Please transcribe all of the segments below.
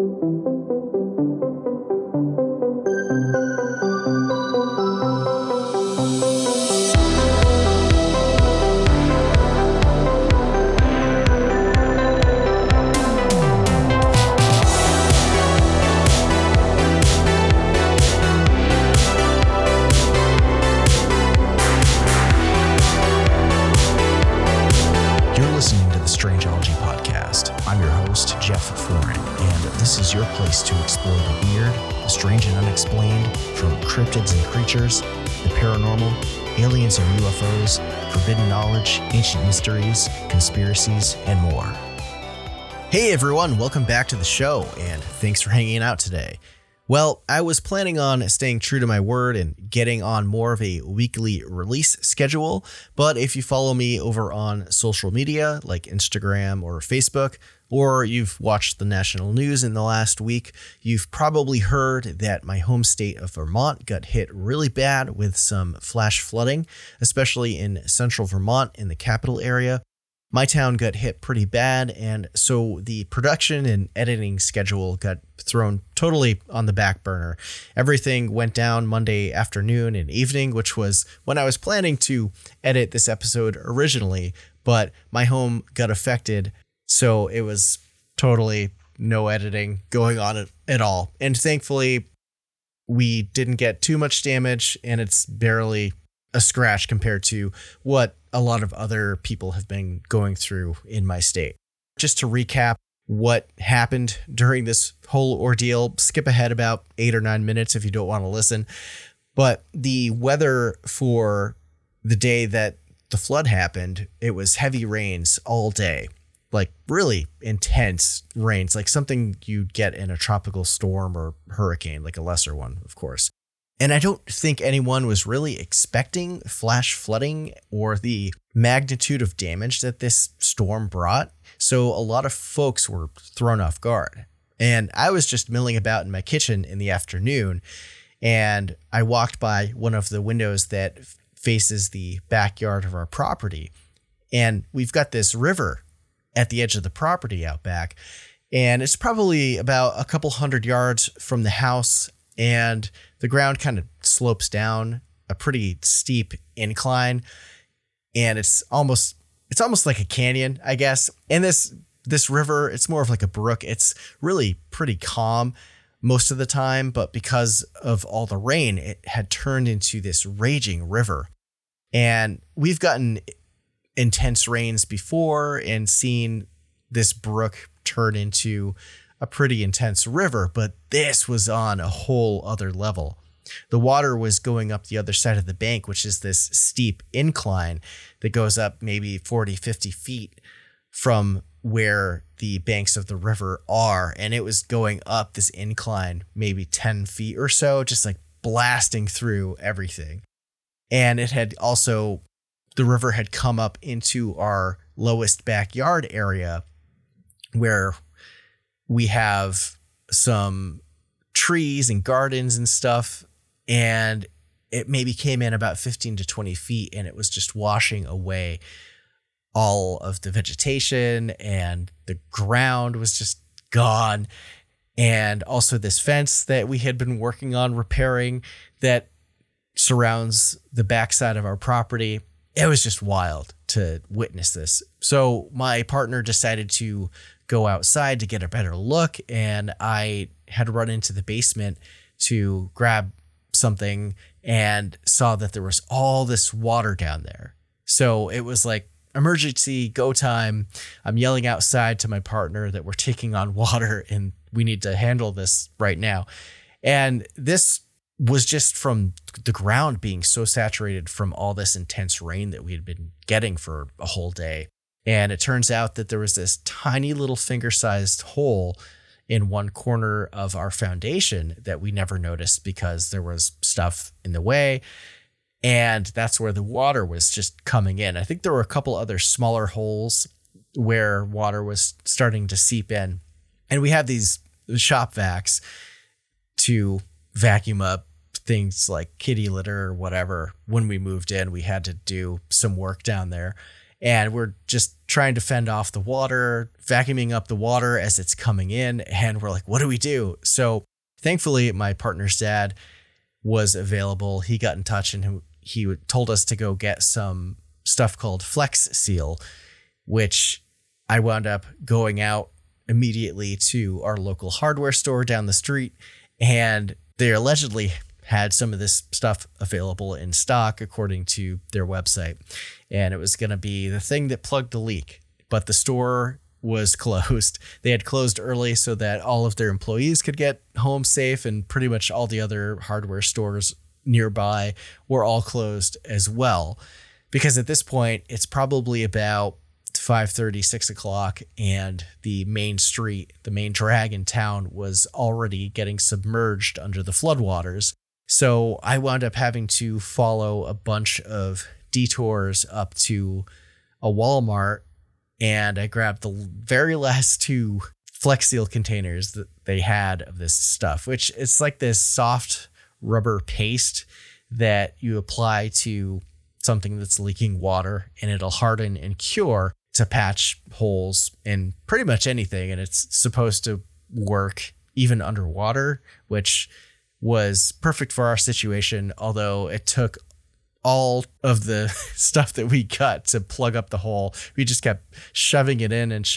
Your place to explore the weird, the strange and unexplained, from cryptids and creatures, the paranormal, aliens and UFOs, forbidden knowledge, ancient mysteries, conspiracies, and more. Hey everyone, welcome back to the show, and thanks for hanging out today. Well, I was planning on staying true to my word and getting on more of a weekly release schedule, but if you follow me over on social media like Instagram or Facebook, or you've watched the national news in the last week, you've probably heard that my home state of Vermont got hit really bad with some flash flooding, especially in central Vermont in the capital area. My town got hit pretty bad, and so the production and editing schedule got thrown totally on the back burner. Everything went down Monday afternoon and evening, which was when I was planning to edit this episode originally, but my home got affected, so it was totally no editing going on at all. And thankfully, we didn't get too much damage, and it's barely a scratch compared to what a lot of other people have been going through in my state. Just to recap what happened during this whole ordeal, skip ahead about 8 or 9 minutes if you don't want to listen. But the weather for the day that the flood happened, it was heavy rains all day, like really intense rains, like something you'd get in a tropical storm or hurricane, like a lesser one, of course. And I don't think anyone was really expecting flash flooding or the magnitude of damage that this storm brought. So a lot of folks were thrown off guard. And I was just milling about in my kitchen in the afternoon, and I walked by one of the windows that faces the backyard of our property. And we've got this river at the edge of the property out back. And it's probably about a couple hundred yards from the house, and the ground kind of slopes down a pretty steep incline, and it's almost like a canyon, I guess. And this river, it's more of like a brook. It's really pretty calm most of the time, but because of all the rain, it had turned into this raging river. And we've gotten intense rains before and seen this brook turn into a pretty intense river, but this was on a whole other level. The water was going up the other side of the bank, which is this steep incline that goes up maybe 40, 50 feet from where the banks of the river are. And it was going up this incline, maybe 10 feet or so, just like blasting through everything. And it had also, the river had come up into our lowest backyard area where we have some trees and gardens and stuff, and it maybe came in about 15 to 20 feet, and it was just washing away all of the vegetation, and the ground was just gone. And also this fence that we had been working on repairing that surrounds the backside of our property. It was just wild to witness this. So my partner decided to go outside to get a better look, and I had run into the basement to grab something and saw that there was all this water down there. So it was like, emergency, go time. I'm yelling outside to my partner that we're taking on water and we need to handle this right now. And this was just from the ground being so saturated from all this intense rain that we had been getting for a whole day. And it turns out that there was this tiny little finger-sized hole in one corner of our foundation that we never noticed because there was stuff in the way. And that's where the water was just coming in. I think there were a couple other smaller holes where water was starting to seep in. And we have these shop vacs to vacuum up things like kitty litter or whatever. When we moved in, we had to do some work down there. And we're just trying to fend off the water, vacuuming up the water as it's coming in. And we're like, what do we do? So thankfully, my partner's dad was available. He got in touch and he told us to go get some stuff called Flex Seal, which I wound up going out immediately to our local hardware store down the street. And they allegedly had some of this stuff available in stock, according to their website. And it was going to be the thing that plugged the leak. But the store was closed. They had closed early so that all of their employees could get home safe, and pretty much all the other hardware stores nearby were all closed as well. Because at this point, it's probably about 5:30, 6 o'clock, and the main street, the main drag in town, was already getting submerged under the floodwaters. So I wound up having to follow a bunch of detours up to a Walmart, and I grabbed the very last 2 Flex Seal containers that they had of this stuff, which it's like this soft rubber paste that you apply to something that's leaking water, and it'll harden and cure to patch holes in pretty much anything. And it's supposed to work even underwater, which was perfect for our situation, although it took all of the stuff that we cut to plug up the hole. We just kept shoving it in, and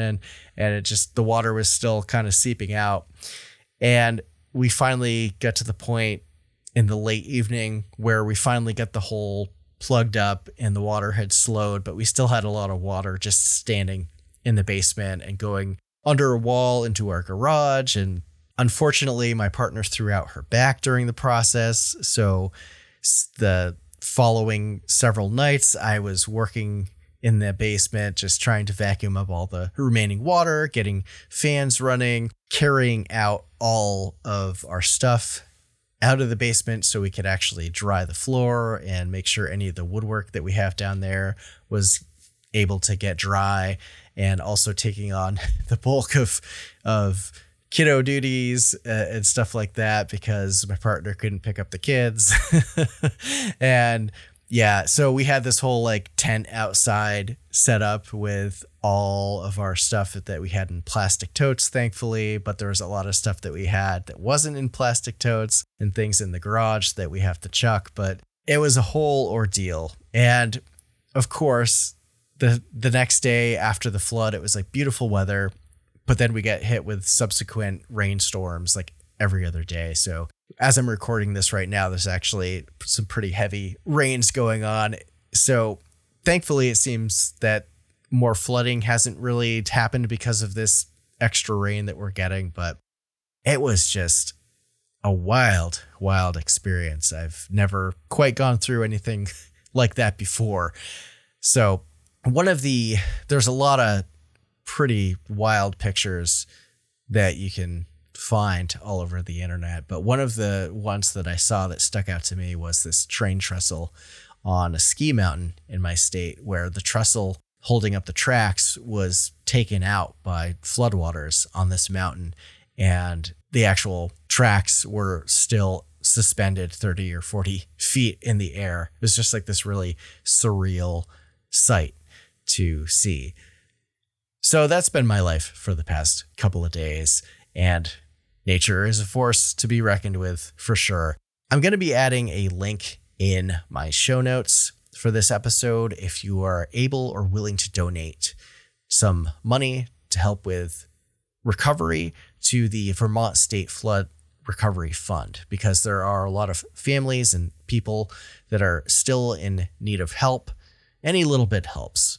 the water was still kind of seeping out. And we finally got to the point in the late evening where we finally got the hole plugged up and the water had slowed, but we still had a lot of water just standing in the basement and going under a wall into our garage. And unfortunately, my partner threw out her back during the process. So the following several nights, I was working in the basement, just trying to vacuum up all the remaining water, getting fans running, carrying out all of our stuff out of the basement so we could actually dry the floor and make sure any of the woodwork that we have down there was able to get dry, and also taking on the bulk of kiddo duties and stuff like that because my partner couldn't pick up the kids. And yeah, so we had this whole like tent outside set up with all of our stuff that we had in plastic totes, thankfully, but there was a lot of stuff that we had that wasn't in plastic totes and things in the garage that we have to chuck, but it was a whole ordeal. And of course, the next day after the flood, it was like beautiful weather, but then we get hit with subsequent rainstorms like every other day. So as I'm recording this right now, there's actually some pretty heavy rains going on. So thankfully, it seems that more flooding hasn't really happened because of this extra rain that we're getting, but it was just a wild, wild experience. I've never quite gone through anything like that before. So there's a lot of pretty wild pictures that you can find all over the internet, but one of the ones that I saw that stuck out to me was this train trestle on a ski mountain in my state, where the trestle holding up the tracks was taken out by floodwaters on this mountain, and the actual tracks were still suspended 30 or 40 feet in the air. It was just like this really surreal sight to see. So that's been my life for the past couple of days, and nature is a force to be reckoned with for sure. I'm going to be adding a link in my show notes for this episode if you are able or willing to donate some money to help with recovery to the Vermont State Flood Recovery Fund, because there are a lot of families and people that are still in need of help. Any little bit helps.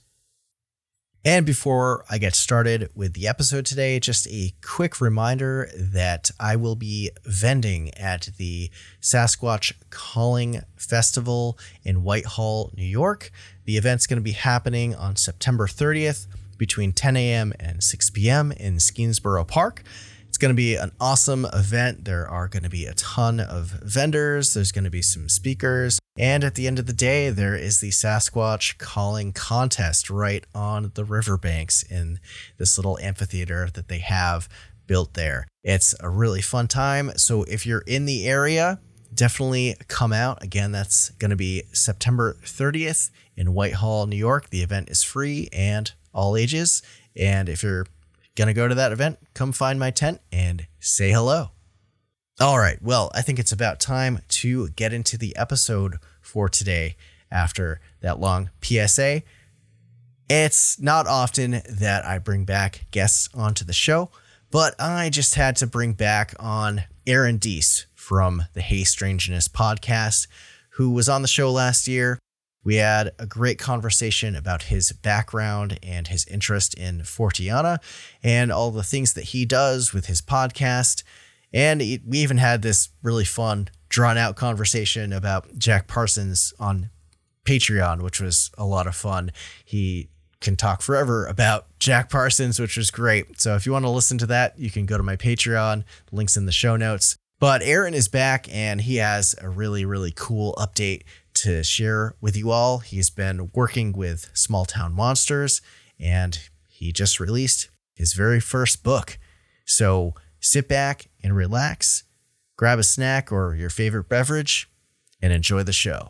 And before I get started with the episode today, just a quick reminder that I will be vending at the Sasquatch Calling Festival in Whitehall, New York. The event's going to be happening on September 30th between 10 a.m. and 6 p.m. in Skeensboro Park. It's going to be an awesome event. There are going to be a ton of vendors. There's going to be some speakers. And at the end of the day, there is the Sasquatch Calling Contest right on the riverbanks in this little amphitheater that they have built there. It's a really fun time. So if you're in the area, definitely come out. Again, that's going to be September 30th in Whitehall, New York. The event is free and all ages. And if you're going to go to that event, come find my tent and say hello. All right. Well, I think it's about time to get into the episode for today after that long PSA. It's not often that I bring back guests onto the show, but I just had to bring back on Aaron Deese from the Hey Strangeness podcast, who was on the show last year. We had a great conversation about his background and his interest in Forteana and all the things that he does with his podcast. And we even had this really fun, drawn-out conversation about Jack Parsons on Patreon, which was a lot of fun. He can talk forever about Jack Parsons, which was great. So if you want to listen to that, you can go to my Patreon. Links in the show notes. But Aaron is back, and he has a really, really cool update to share with you all. He's been working with Small Town Monsters, and he just released his very first book. So sit back and relax, grab a snack or your favorite beverage, and enjoy the show.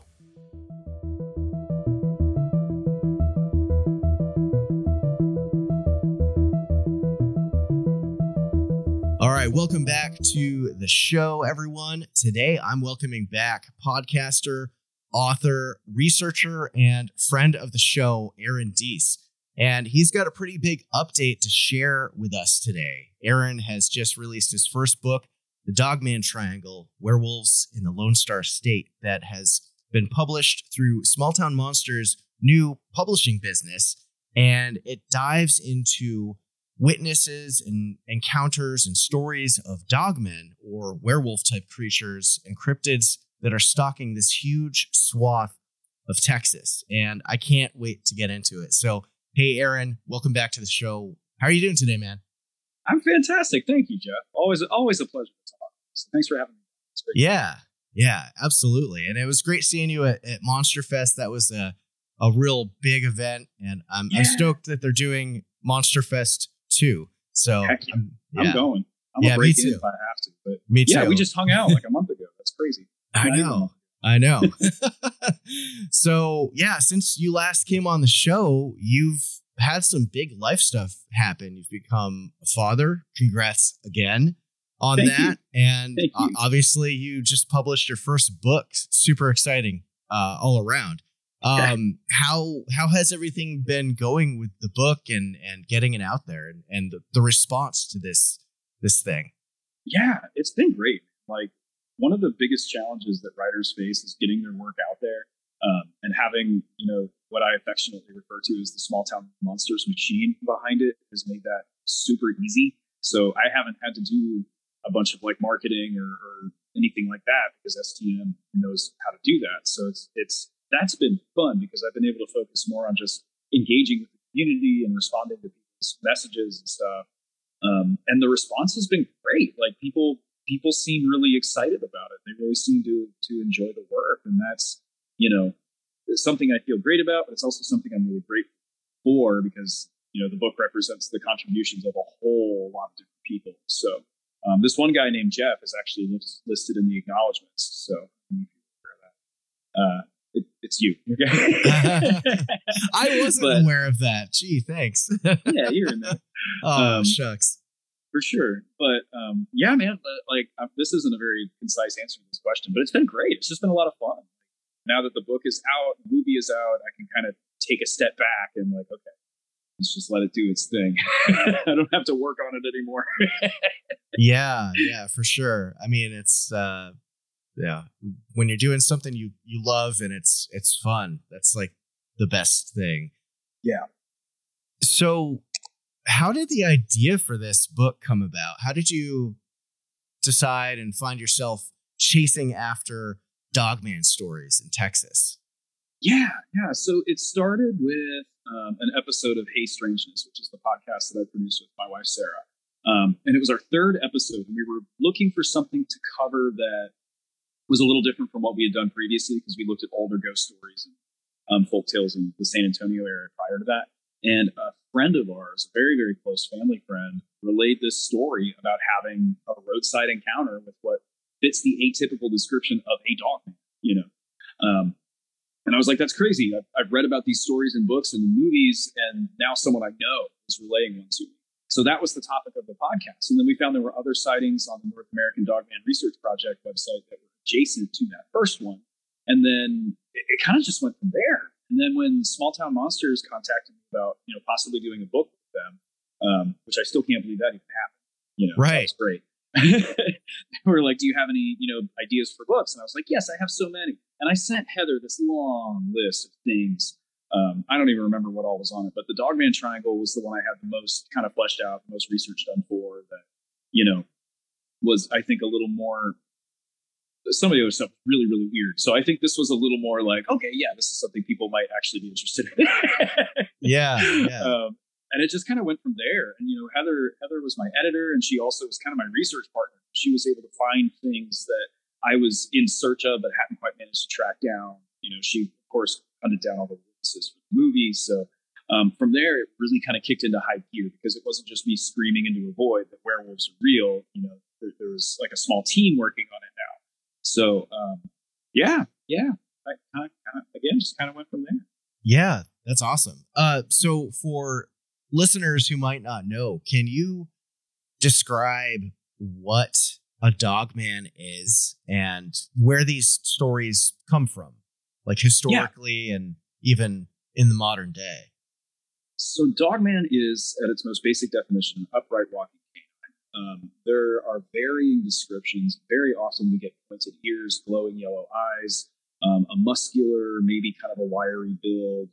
All right, welcome back to the show, everyone. Today, I'm welcoming back podcaster, author, researcher, and friend of the show, Aaron Deese. And he's got a pretty big update to share with us today. Aaron has just released his first book, The Dogman Triangle, Werewolves in the Lone Star State, that has been published through Small Town Monsters' new publishing business. And it dives into witnesses and encounters and stories of dogmen or werewolf-type creatures and cryptids that are stalking this huge swath of Texas. And I can't wait to get into it. So, hey, Aaron, welcome back to the show. How are you doing today, man? I'm fantastic. Thank you, Jeff. Always a pleasure to talk. So thanks for having me. Yeah, absolutely. And it was great seeing you at Monster Fest. That was a real big event. And I'm stoked that they're doing Monster Fest too. So I'm going. I'm gonna break in if I have to. But me too. Yeah, we just hung out like a month ago. That's crazy. I know. So yeah, since you last came on the show, you've had some big life stuff happen. You've become a father. Congrats again on Thank that. you. And Thank you. Obviously you just published your first book. Super exciting all around. How has everything been going with the book and getting it out there and the response to this thing? Yeah, it's been great. Like, one of the biggest challenges that writers face is getting their work out there, and having, what I affectionately refer to as the Small Town Monsters machine behind it has made that super easy. So I haven't had to do a bunch of like marketing or anything like that because STM knows how to do that. So that's been fun because I've been able to focus more on just engaging with the community and responding to people's messages and stuff. And the response has been great. Like people seem really excited about it. They really seem to enjoy the work. And that's, it's something I feel great about, but it's also something I'm really grateful for because, the book represents the contributions of a whole lot of different people. So this one guy named Jeff is actually listed in the acknowledgments. So I don't know if you're aware of that. It's you. Okay? I wasn't aware of that. Gee, thanks. Yeah, you're in there. Shucks. For sure. But yeah, man, this isn't a very concise answer to this question, but it's been great. It's just been a lot of fun. Now that the book is out, the movie is out, I can kind of take a step back and like, okay, let's just let it do its thing. I don't have to work on it anymore. Yeah, for sure. I mean, it's when you're doing something you love and it's fun, that's like the best thing. Yeah. So how did the idea for this book come about? How did you decide and find yourself chasing after Dogman stories in Texas? Yeah. So it started with an episode of Hey Strangeness, which is the podcast that I produce with my wife, Sarah. And it was our third episode, and we were looking for something to cover that was a little different from what we had done previously because we looked at older ghost stories and folk tales in the San Antonio area prior to that. And a friend of ours, a very, very close family friend, relayed this story about having a roadside encounter with what fits the atypical description of a dogman, And I was like, that's crazy. I've read about these stories in books and in movies, and now someone I know is relaying one to me. So that was the topic of the podcast. And then we found there were other sightings on the North American Dogman Research Project website that were adjacent to that first one. And then it kind of just went from there. And then when Small Town Monsters contacted me about, possibly doing a book with them, which I still can't believe that even happened. Right. That was great. They were like, do you have any, ideas for books? And I was like, yes, I have so many. And I sent Heather this long list of things. I don't even remember what all was on it, but the Dogman Triangle was the one I had the most kind of fleshed out, the most research done for, that, was, I think, a little more, some of the other stuff really, really weird. So I think this was a little more like, okay, yeah, this is something people might actually be interested in. Yeah. And it just kind of went from there. And, Heather was my editor, and she also was kind of my research partner. She was able to find things that I was in search of but hadn't quite managed to track down. She, of course, hunted down all the witnesses for the movies. So from there, it really kind of kicked into high gear, because it wasn't just me screaming into a void that werewolves are real. There was like a small team working on it now. So, yeah. I again, just kind of went from there. Yeah, that's awesome. So for listeners who might not know, can you describe what a Dogman is and where these stories come from, like historically and even in the modern day? So Dogman is, at its most basic definition, an upright walking canine. There are varying descriptions. Very often we get pointed ears, glowing yellow eyes, a muscular, maybe kind of a wiry build.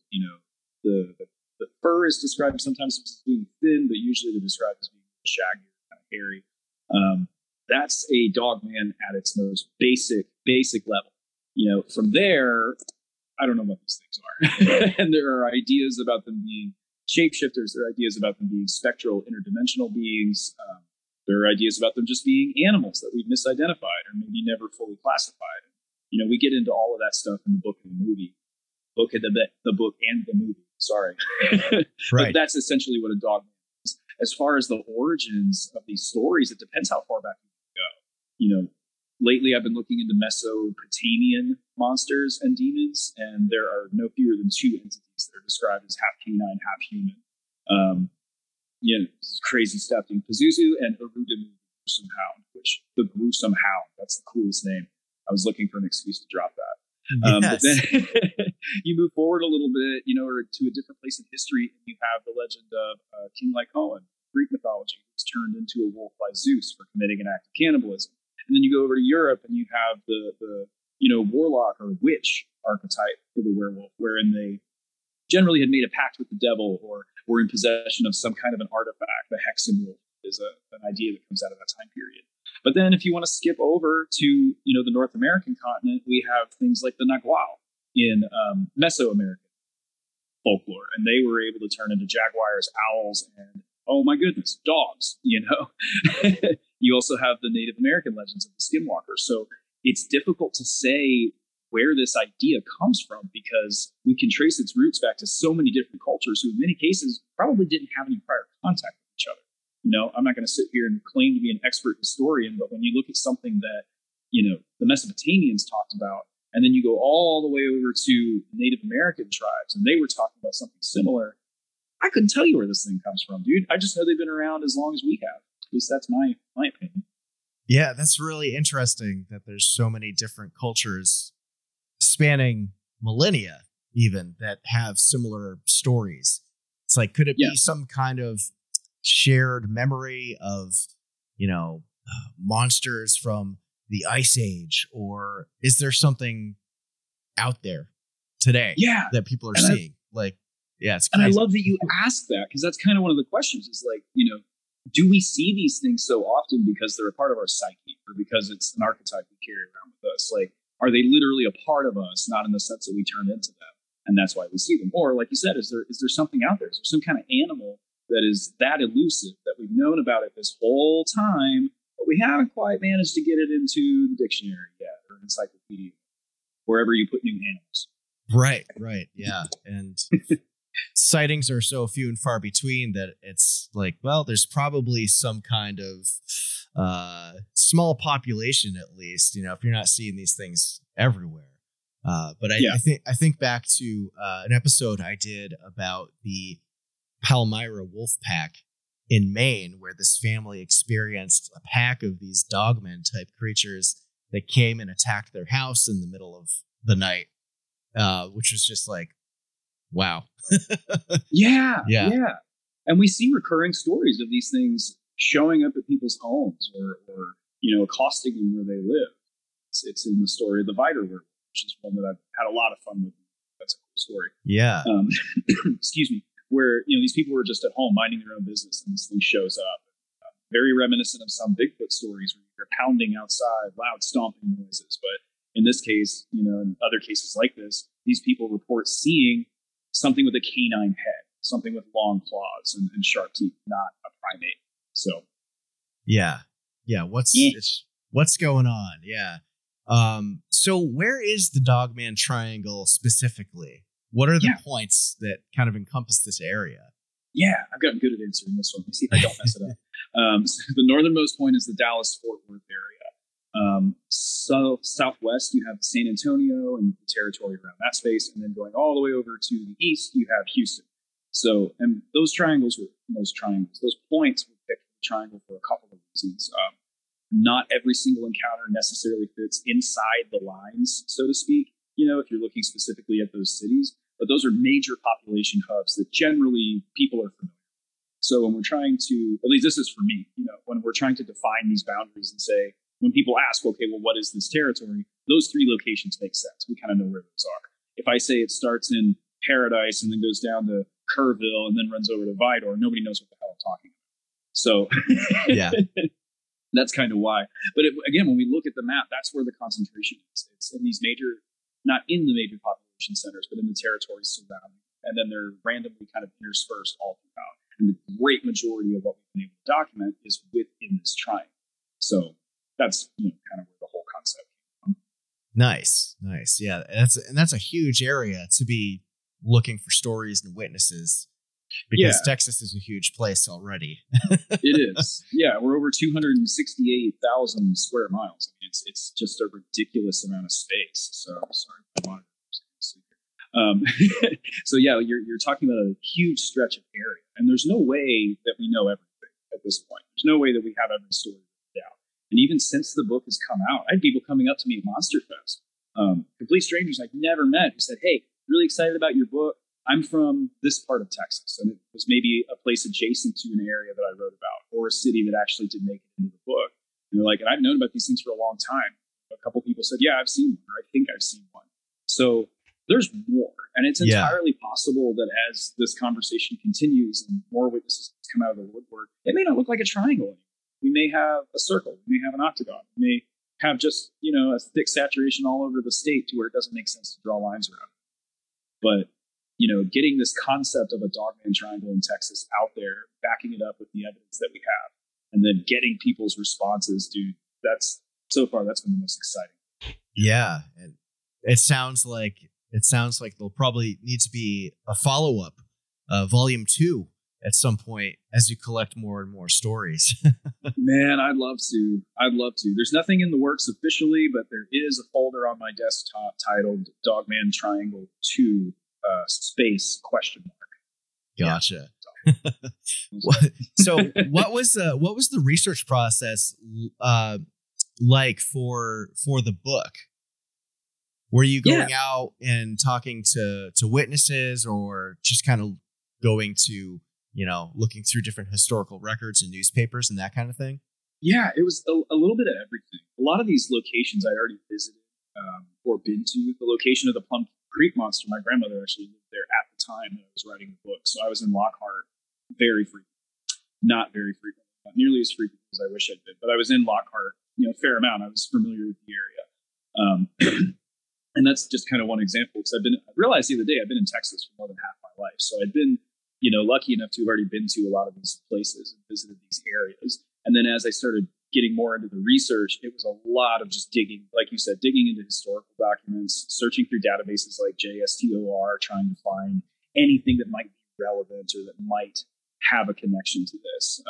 The fur is described sometimes as being thin, but usually they're described as being shaggy, kind of hairy. That's a Dogman at its most basic level. From there, I don't know what these things are. And there are ideas about them being shapeshifters. There are ideas about them being spectral, interdimensional beings. There are ideas about them just being animals that we've misidentified or maybe never fully classified. We get into all of that stuff in the book and the movie. The book and the movie. Sorry. Right. But that's essentially what a Dogman is. As far as the origins of these stories, it depends how far back you go. Lately I've been looking into Mesopotamian monsters and demons, and there are no fewer than two entities that are described as half canine, half human. Crazy stuff. Pazuzu and Urudemu, the Gruesome Hound, the Gruesome Hound, that's the coolest name. I was looking for an excuse to drop that. Yes. But then you move forward a little bit, or to a different place in history, and you have the legend of King Lycaon, Greek mythology, who was turned into a wolf by Zeus for committing an act of cannibalism. And then you go over to Europe, and you have the warlock or witch archetype for the werewolf, wherein they generally had made a pact with the devil or were in possession of some kind of an artifact. The Hexenwolf is an idea that comes out of that time period. But then if you want to skip over to, the North American continent, we have things like the Nagual in Mesoamerican folklore. And they were able to turn into jaguars, owls, and, oh my goodness, dogs, You also have the Native American legends of the skinwalker. So it's difficult to say where this idea comes from, because we can trace its roots back to so many different cultures who in many cases probably didn't have any prior contact with each other. I'm not going to sit here and claim to be an expert historian, but when you look at something that, the Mesopotamians talked about, and then you go all the way over to Native American tribes, and they were talking about something similar, I couldn't tell you where this thing comes from, dude. I just know they've been around as long as we have. At least that's my opinion. Yeah, that's really interesting that there's so many different cultures spanning millennia even that have similar stories. It's like, could it be some kind of shared memory of, monsters from the Ice Age, or is there something out there today that people are seeing? It's crazy. And I love that you asked that, because that's kind of one of the questions is like, do we see these things so often because they're a part of our psyche, or because it's an archetype we carry around with us? Like, are they literally a part of us, not in the sense that we turn into them, and that's why we see them? Or, like you said, is there something out there? Is there some kind of animal that is that elusive that we've known about it this whole time, but we haven't quite managed to get it into the dictionary yet, or encyclopedia, wherever you put new animals? Right. Yeah. And sightings are so few and far between that it's like, well, there's probably some kind of small population, at least, if you're not seeing these things everywhere. But Yeah. I think back to an episode I did about the Palmyra wolf pack in Maine, where this family experienced a pack of these dogmen type creatures that came and attacked their house in the middle of the night, which was just like, wow. Yeah. Yeah. And we see recurring stories of these things showing up at people's homes or accosting them where they live. It's in the story of the Vider Werewolf, which is one that I've had a lot of fun with. That's a cool story. Yeah. Excuse me. Where these people were just at home minding their own business, and this thing shows up. Very reminiscent of some Bigfoot stories where you're pounding outside, loud stomping noises. But in this case, in other cases like this, these people report seeing something with a canine head, something with long claws and sharp teeth, not a primate. So, yeah. What's going on? Yeah. So where is the Dogman Triangle specifically? What are the points that kind of encompass this area? Yeah, I've gotten good at answering this one. Let me see if I don't mess it up. So the northernmost point is the Dallas-Fort Worth area. Southwest, you have San Antonio and the territory around that space. And then going all the way over to the east, you have Houston. So, and those points were picked for the triangle for a couple of reasons. Not every single encounter necessarily fits inside the lines, so to speak, if you're looking specifically at those cities. But those are major population hubs that generally people are familiar with. So when we're trying to, at least this is for me, when we're trying to define these boundaries and say, when people ask, okay, well, what is this territory? Those three locations make sense. We kind of know where those are. If I say it starts in Paradise and then goes down to Kerrville and then runs over to Vidor, nobody knows what the hell I'm talking about. So Yeah. That's kind of why. But again, when we look at the map, that's where the concentration is. It's in these not in the major population centers, but in the territories surrounding. And then they're randomly kind of interspersed all throughout. And the great majority of what we've been able to document is within this triangle. So that's kind of where the whole concept came from. Nice. Yeah, that's a huge area to be looking for stories and witnesses, because Texas is a huge place already. It is. Yeah, we're over 268,000 square miles. I mean, it's just a ridiculous amount of space. So sorry, so yeah, you're talking about a huge stretch of area, and there's no way that we know everything at this point. There's no way that we have every story down. And even since the book has come out, I had people coming up to me at Monster Fest, complete strangers I'd never met, who said, "Hey, really excited about your book. I'm from this part of Texas," and it was maybe a place adjacent to an area that I wrote about, or a city that actually did make it into the book. And they're like, and I've known about these things for a long time. A couple people said, "Yeah, I've seen one," or "I think I've seen one." So there's more, and it's entirely possible that as this conversation continues and more witnesses come out of the woodwork, it may not look like a triangle anymore. We may have a circle. We may have an octagon. We may have just a thick saturation all over the state to where it doesn't make sense to draw lines around it. But getting this concept of a Dogman Triangle in Texas out there, backing it up with the evidence that we have, and then getting people's responses, dude, that's been the most exciting. Yeah. And it sounds like there'll probably need to be a follow-up, volume 2 at some point as you collect more and more stories. Man, I'd love to. There's nothing in the works officially, but there is a folder on my desktop titled Dogman Triangle 2 space ? Gotcha. So what was the research process like for the book? Were you going out and talking to witnesses, or just kind of going to, looking through different historical records and newspapers and that kind of thing? Yeah, it was a little bit of everything. A lot of these locations I'd already visited or been to. The location of the Plum Creek Monster, my grandmother actually lived there at the time that I was writing the book. So I was in Lockhart very frequently. Not very frequently. Not nearly as frequently as I wish I'd been. But I was in Lockhart, a fair amount. I was familiar with the area. And that's just kind of one example, because I realized the other day I've been in Texas for more than half my life. So I'd been, lucky enough to have already been to a lot of these places and visited these areas. And then as I started getting more into the research, it was a lot of just digging, like you said, digging into historical documents, searching through databases like JSTOR, trying to find anything that might be relevant or that might have a connection to this.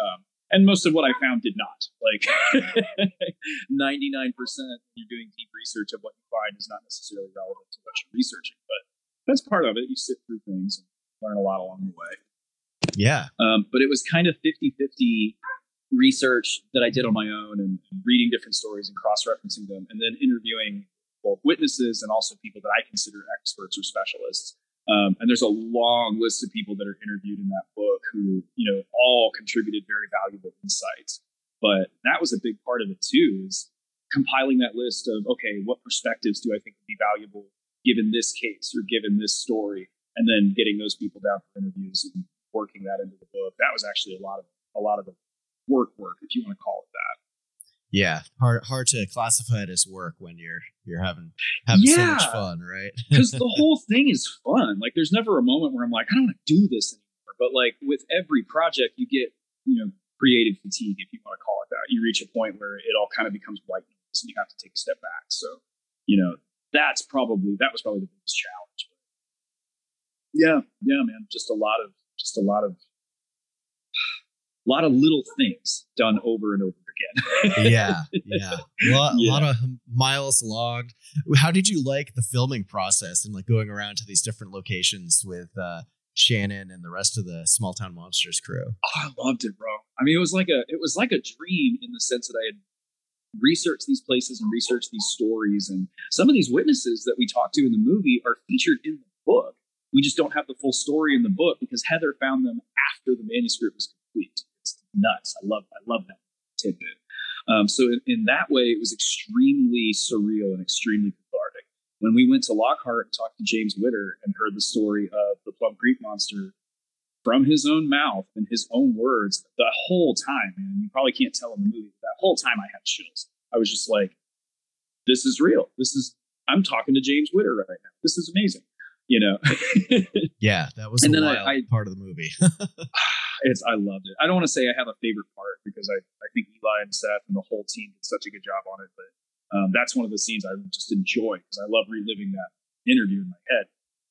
And most of what I found did not. Like 99% you're doing deep research of what you find is not necessarily relevant to what you're researching. But that's part of it. You sit through things and learn a lot along the way. Yeah. But it was kind of 50-50 research that I did on my own and reading different stories and cross-referencing them and then interviewing both witnesses and also people that I consider experts or specialists. And there's a long list of people that are interviewed in that book who, all contributed very valuable insights. But that was a big part of it too, is compiling that list of, okay, what perspectives do I think would be valuable given this case or given this story? And then getting those people down for interviews and working that into the book. That was actually a lot of the work, if you want to call it that. Yeah, hard to classify it as work when you're having so much fun, right? Because the whole thing is fun. Like, there's never a moment where I'm like, I don't want to do this anymore. But like with every project, you get creative fatigue, if you want to call it that. You reach a point where it all kind of becomes white noise, and you have to take a step back. So that was probably the biggest challenge. But yeah, man, just a lot of little things done over and over again. yeah. A lot of miles logged. How did you like the filming process and like going around to these different locations with Shannon and the rest of the Small Town Monsters crew? Oh, I loved it, bro. I mean, it was like a dream in the sense that I had researched these places and researched these stories, and some of these witnesses that we talked to in the movie are featured in the book. We just don't have the full story in the book because Heather found them after the manuscript was complete. It's nuts. I love that tidbit. So in that way, it was extremely surreal and extremely cathartic. When we went to Lockhart and talked to James Witter and heard the story of the Plum Creek Monster from his own mouth and his own words, the whole time, man, you probably can't tell in the movie, but that whole time I had chills. I was just like, this is real. I'm talking to James Witter right now. This is amazing. Yeah, that was and a then wild part of the movie. I loved it. I don't want to say I have a favorite part because I think Eli and Seth and the whole team did such a good job on it. But that's one of the scenes I just enjoy because I love reliving that interview in my head.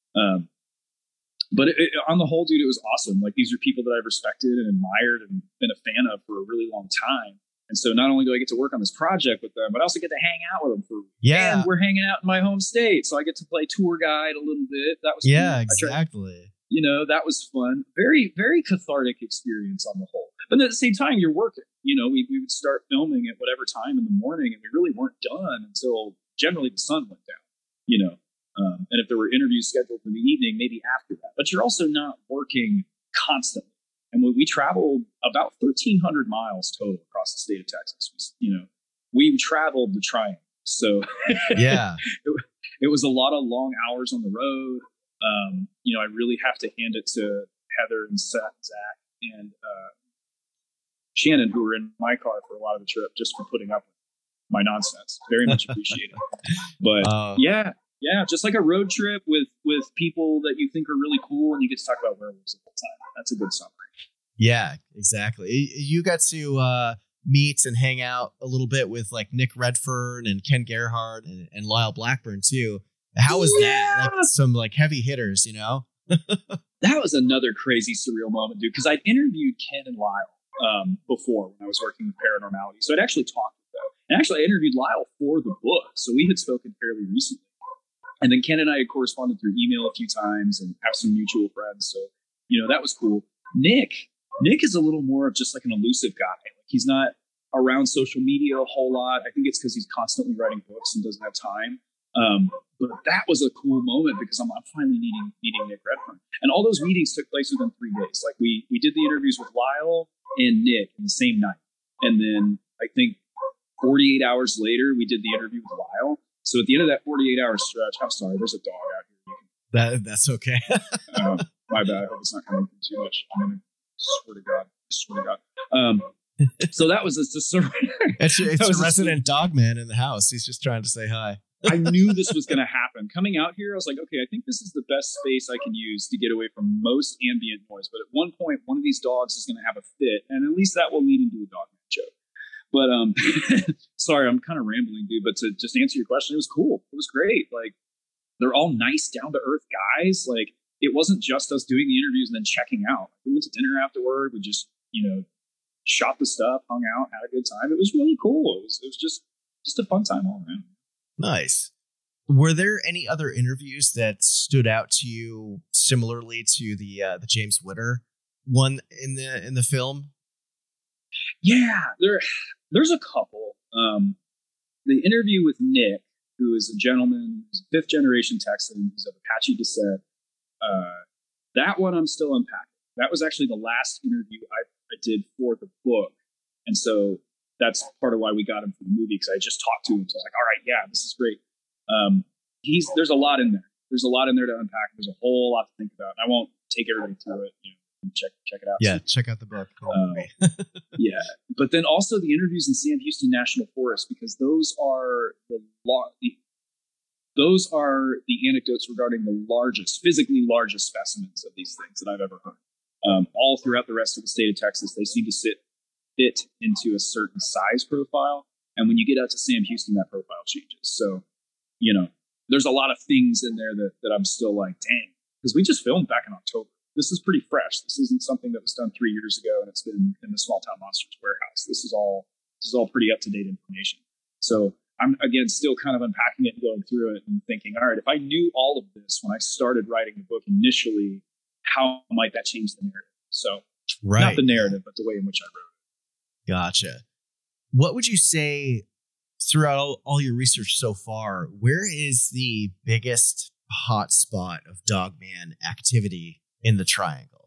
But on the whole, dude, it was awesome. Like, these are people that I've respected and admired and been a fan of for a really long time. And so not only do I get to work on this project with them, but I also get to hang out with them for a week. Yeah. And we're hanging out in my home state. So I get to play tour guide a little bit. That was yeah, cool. exactly. That was fun. Very, very cathartic experience on the whole. But at the same time, you're working. We would start filming at whatever time in the morning, and we really weren't done until generally the sun went down, and if there were interviews scheduled in the evening, maybe after that. But you're also not working constantly. And we traveled about 1,300 miles total across the state of Texas. We traveled the triangle. So yeah, it was a lot of long hours on the road. I really have to hand it to Heather and Zach and Shannon, who were in my car for a lot of the trip, just for putting up with my nonsense. Very much appreciated. But yeah, just like a road trip with people that you think are really cool, and you get to talk about werewolves the whole time. That's a good summary. Yeah, exactly. You got to meet and hang out a little bit with like Nick Redfern and Ken Gerhard and Lyle Blackburn too. How was that? Like some like heavy hitters, That was another crazy surreal moment, dude, because I'd interviewed Ken and Lyle before when I was working with Paranormality. So I'd actually talked with them. And actually, I interviewed Lyle for the book. So we had spoken fairly recently. And then Ken and I had corresponded through email a few times and have some mutual friends. So, that was cool. Nick is a little more of just like an elusive guy. Like, he's not around social media a whole lot. I think it's because he's constantly writing books and doesn't have time. But that was a cool moment because I'm finally meeting Nick Redfern. And all those meetings took place within 3 days. Like, we did the interviews with Lyle and Nick in the same night. And then I think 48 hours later, we did the interview with Lyle. So at the end of that 48-hour stretch, I'm sorry, there's a dog out here. That's okay. My bad. I hope it's not coming through too much. I swear to God. So that was it's a resident dog man in the house. He's just trying to say hi. I knew this was going to happen. Coming out here, I was like, okay, I think this is the best space I can use to get away from most ambient noise. But at one point, one of these dogs is going to have a fit, and at least that will lead into a dogman joke. But sorry, I'm kind of rambling, dude. But to just answer your question, it was cool. It was great. Like, they're all nice, down to earth guys. Like, it wasn't just us doing the interviews and then checking out. We went to dinner afterward. We just, shot the stuff, hung out, had a good time. It was really cool. It was just a fun time all around. Nice. Were there any other interviews that stood out to you similarly to the James Witter one in the film? Yeah, there's a couple. The interview with Nick, who is a gentleman, who's a 5th generation Texan, who's of Apache descent. That one I'm still unpacking. That was actually the last interview I did for the book, and so that's part of why we got him for the movie, because I just talked to him. So I was like, all right, yeah, this is great. There's a lot in there. There's a lot in there to unpack. There's a whole lot to think about. And I won't take everybody through it. Check it out. Yeah, check out the book. Yeah, but then also the interviews in Sam Houston National Forest, because those are the anecdotes regarding the physically largest specimens of these things that I've ever heard. All throughout the rest of the state of Texas, they seem to fit into a certain size profile, and when you get out to Sam Houston, that profile changes. So, there's a lot of things in there that I'm still like, dang, because we just filmed back in October. This is pretty fresh. This isn't something that was done 3 years ago, and it's been in the Small Town Monsters warehouse. This is all pretty up to date information. So I'm, again, still kind of unpacking it and going through it and thinking, all right, if I knew all of this when I started writing the book initially, how might that change the narrative? So not the narrative, but the way in which I wrote it. Gotcha. What would you say throughout all your research so far, where is the biggest hot spot of Dogman activity in the Triangle?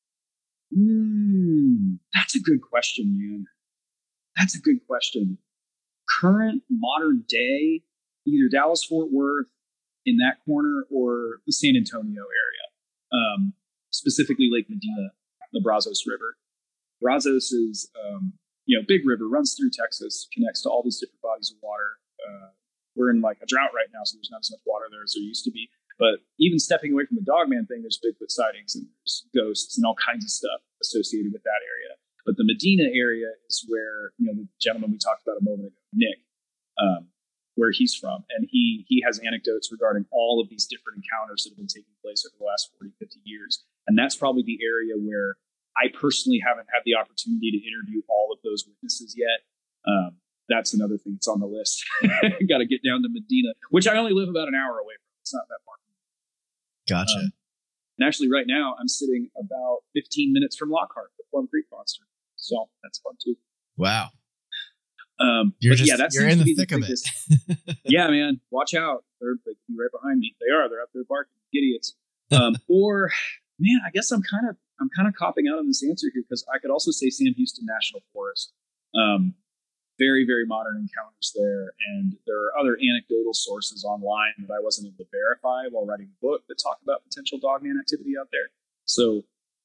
That's a good question, man. That's a good question. Current modern day, either Dallas Fort Worth in that corner or the San Antonio area, specifically Lake Medina, the Brazos River. Brazos is, big river, runs through Texas, connects to all these different bodies of water. We're in like a drought right now, so there's not as much water there as there used to be. But even stepping away from the Dogman thing, there's Bigfoot sightings and there's ghosts and all kinds of stuff associated with that area. But the Medina area is where, the gentleman we talked about a moment ago, Nick, where he's from. And he has anecdotes regarding all of these different encounters that have been taking place over the last 40, 50 years. And that's probably the area where I personally haven't had the opportunity to interview all of those witnesses yet. That's another thing that's on the list. Got to get down to Medina, which I only live about an hour away from. It's not that far. Gotcha. And actually, right now, I'm sitting about 15 minutes from Lockhart, the Plum Creek Monster. So that's fun too. Wow. You're in the thick of it. Yeah, man. Watch out. They could be right behind me. They're out there barking. Idiots. Or, man, I guess I'm kind of copping out on this answer here, because I could also say Sam Houston National Forest. Very, very modern encounters there. And there are other anecdotal sources online that I wasn't able to verify while writing the book that talk about potential Dogman activity out there. So,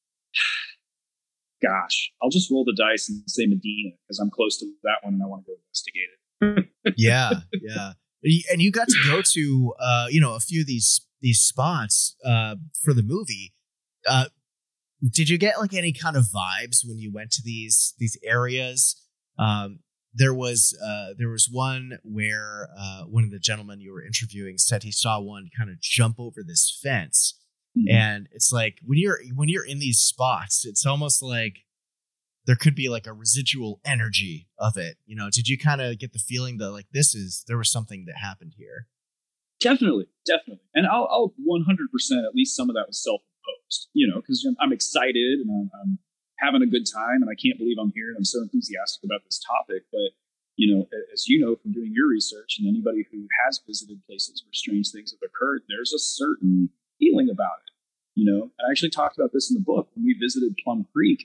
gosh, I'll just roll the dice and say Medina, because I'm close to that one and I want to go investigate it. Yeah. And you got to go to, a few of these spots for the movie. Did you get like any kind of vibes when you went to these areas? There was one where one of the gentlemen you were interviewing said he saw one kind of jump over this fence. Mm-hmm. And it's like when you're in these spots, it's almost like there could be like a residual energy of it. Did you kind of get the feeling that like there was something that happened here? Definitely. And I'll 100%, at least some of that was self-imposed, because I'm excited and I'm having a good time, and I can't believe I'm here and I'm so enthusiastic about this topic. But, as you know from doing your research, and anybody who has visited places where strange things have occurred, there's a certain feeling about it. I actually talked about this in the book when we visited Plum Creek.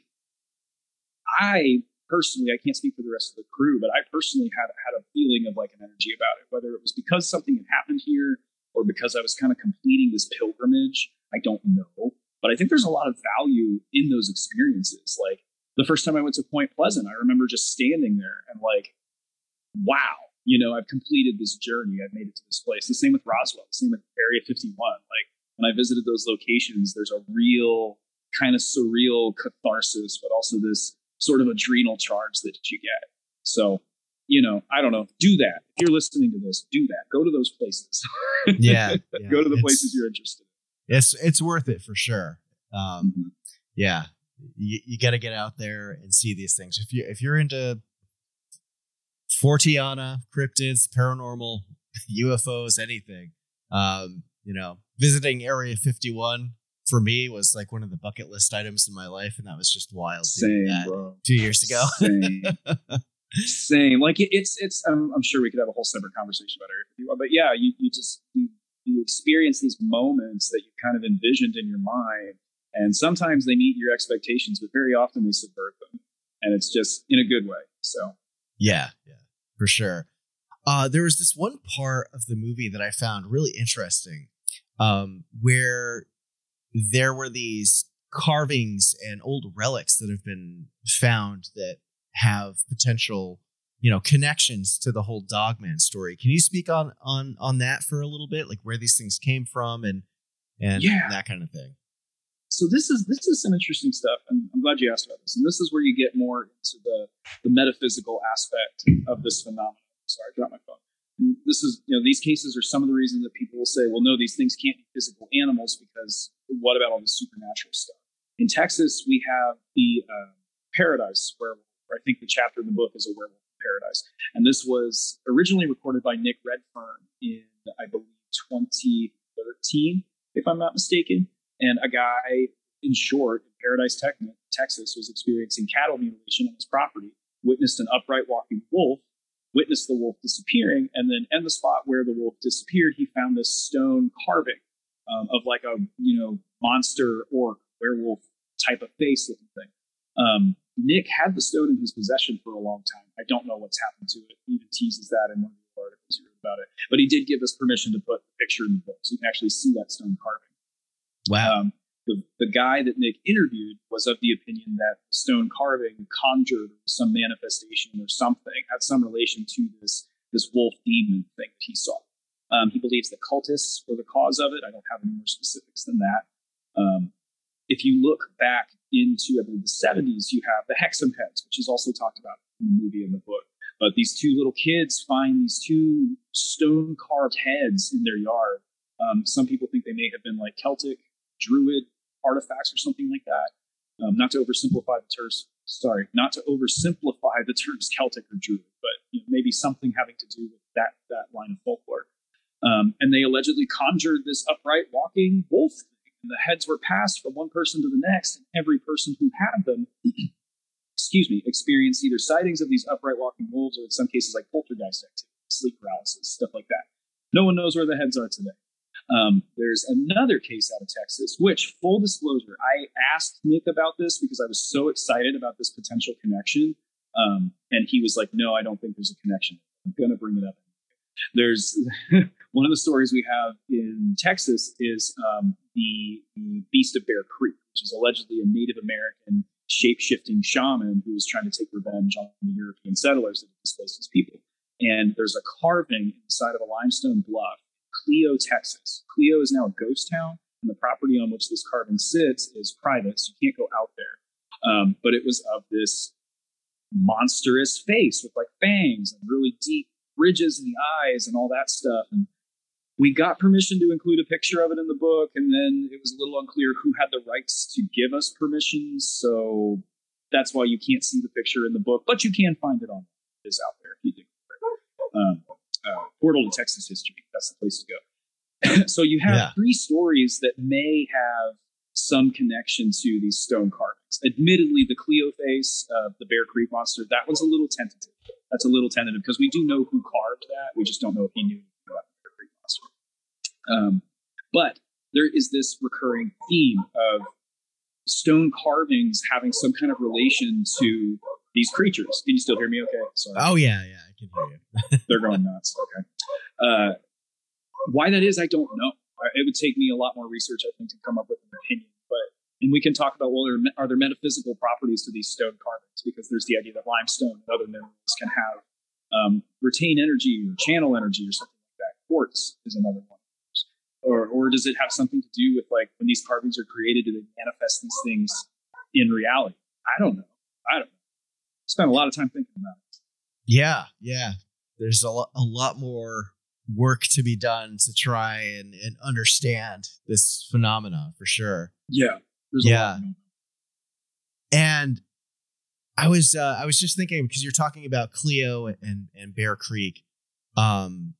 I personally, I can't speak for the rest of the crew, but I personally had a feeling of like an energy about it, whether it was because something had happened here or because I was kind of completing this pilgrimage. I don't know. But I think there's a lot of value in those experiences. Like the first time I went to Point Pleasant, I remember just standing there and like, wow, I've completed this journey. I've made it to this place. The same with Roswell, the same with Area 51. Like when I visited those locations, there's a real kind of surreal catharsis, but also this sort of adrenal charge that you get. So, I don't know, do that. If you're listening to this, do that. Go to those places. Yeah. Go to the places you're interested in. It's worth it for sure. Yeah. you got to get out there and see these things. If you're into Forteana, cryptids, paranormal, UFOs, anything, visiting Area 51 for me was like one of the bucket list items in my life, and that was just wild. Same, that bro. 2 years ago. Same. Like it's. I'm sure we could have a whole separate conversation about Area 51, but yeah, you experience these moments that you kind of envisioned in your mind, and sometimes they meet your expectations, but very often they subvert them, and it's just in a good way. So yeah, for sure. There was this one part of the movie that I found really interesting, where there were these carvings and old relics that have been found that have potential, connections to the whole Dogman story. Can you speak on that for a little bit, like where these things came from and that kind of thing? So this is some interesting stuff, and I'm glad you asked about this. And this is where you get more into the metaphysical aspect of this phenomenon. Sorry, I dropped my phone. And this is, these cases are some of the reasons that people will say, well, no, these things can't be physical animals because what about all the supernatural stuff? In Texas, we have the Paradise Werewolf. I think the chapter in the book is a werewolf in paradise. And this was originally recorded by Nick Redfern in, I believe, 2013, if I'm not mistaken. And a guy, in short, in Paradise, Texas, was experiencing cattle mutilation on his property, witnessed an upright walking wolf, witnessed the wolf disappearing, and then in the spot where the wolf disappeared, he found this stone carving of like a, monster orc, werewolf type of face looking thing. Nick had the stone in his possession for a long time. I don't know what's happened to it. He even teases that in one of the articles you read about it. But he did give us permission to put the picture in the book, so you can actually see that stone carving. Wow. The guy that Nick interviewed was of the opinion that the stone carving conjured some manifestation or something, had some relation to this wolf demon thing that he saw. He believes that cultists were the cause of it. I don't have any more specifics than that. If you look back into, I believe, the 70s, you have the Hexam heads, which is also talked about in the movie and the book. But these two little kids find these two stone-carved heads in their yard. Some people think they may have been like Celtic, Druid artifacts or something like that. Not to oversimplify the terms Celtic or Druid, but maybe something having to do with that line of folklore. And they allegedly conjured this upright walking wolf thing. And the heads were passed from one person to the next, and every person who had them, experienced either sightings of these upright walking wolves or in some cases like poltergeist activity, sleep paralysis, stuff like that. No one knows where the heads are today. There's another case out of Texas, which, full disclosure, I asked Nick about this because I was so excited about this potential connection. And he was like, no, I don't think there's a connection. I'm going to bring it up. There's one of the stories we have in Texas is the Beast of Bear Creek, which is allegedly a Native American shape-shifting shaman who was trying to take revenge on the European settlers that displaced his people. And there's a carving inside of a limestone bluff, Clio, Texas. Clio is now a ghost town, and the property on which this carving sits is private, so you can't go out there. But it was of this monstrous face with like fangs and really deep ridges in the eyes and all that stuff. And we got permission to include a picture of it in the book, and then it was a little unclear who had the rights to give us permission. So that's why you can't see the picture in the book, but you can find it on. It is out there if you dig for it. Portal to Texas history. That's the place to go. So you have three stories that may have some connection to these stone carvings. Admittedly, the Clio face, the Bear Creek monster, that one's a little tentative. That's a little tentative because we do know who carved that. We just don't know if he knew about the Bear Creek monster. But there is this recurring theme of stone carvings having some kind of relation to these creatures. Can you still hear me okay? Sorry. Oh, yeah, I can hear you. They're going nuts. Okay. Why that is, I don't know. It would take me a lot more research, I think, to come up with an opinion. And we can talk about, well, are there metaphysical properties to these stone carvings? Because there's the idea that limestone and other minerals can have retain energy or channel energy or something like that. Quartz is another one. Or does it have something to do with, like, when these carvings are created, do they manifest these things in reality? I don't know. Spent a lot of time thinking about it. Yeah. There's a lot more work to be done to try and understand this phenomena for sure. Yeah. There's a lot. And I was just thinking, because you're talking about Cleo and Bear Creek, and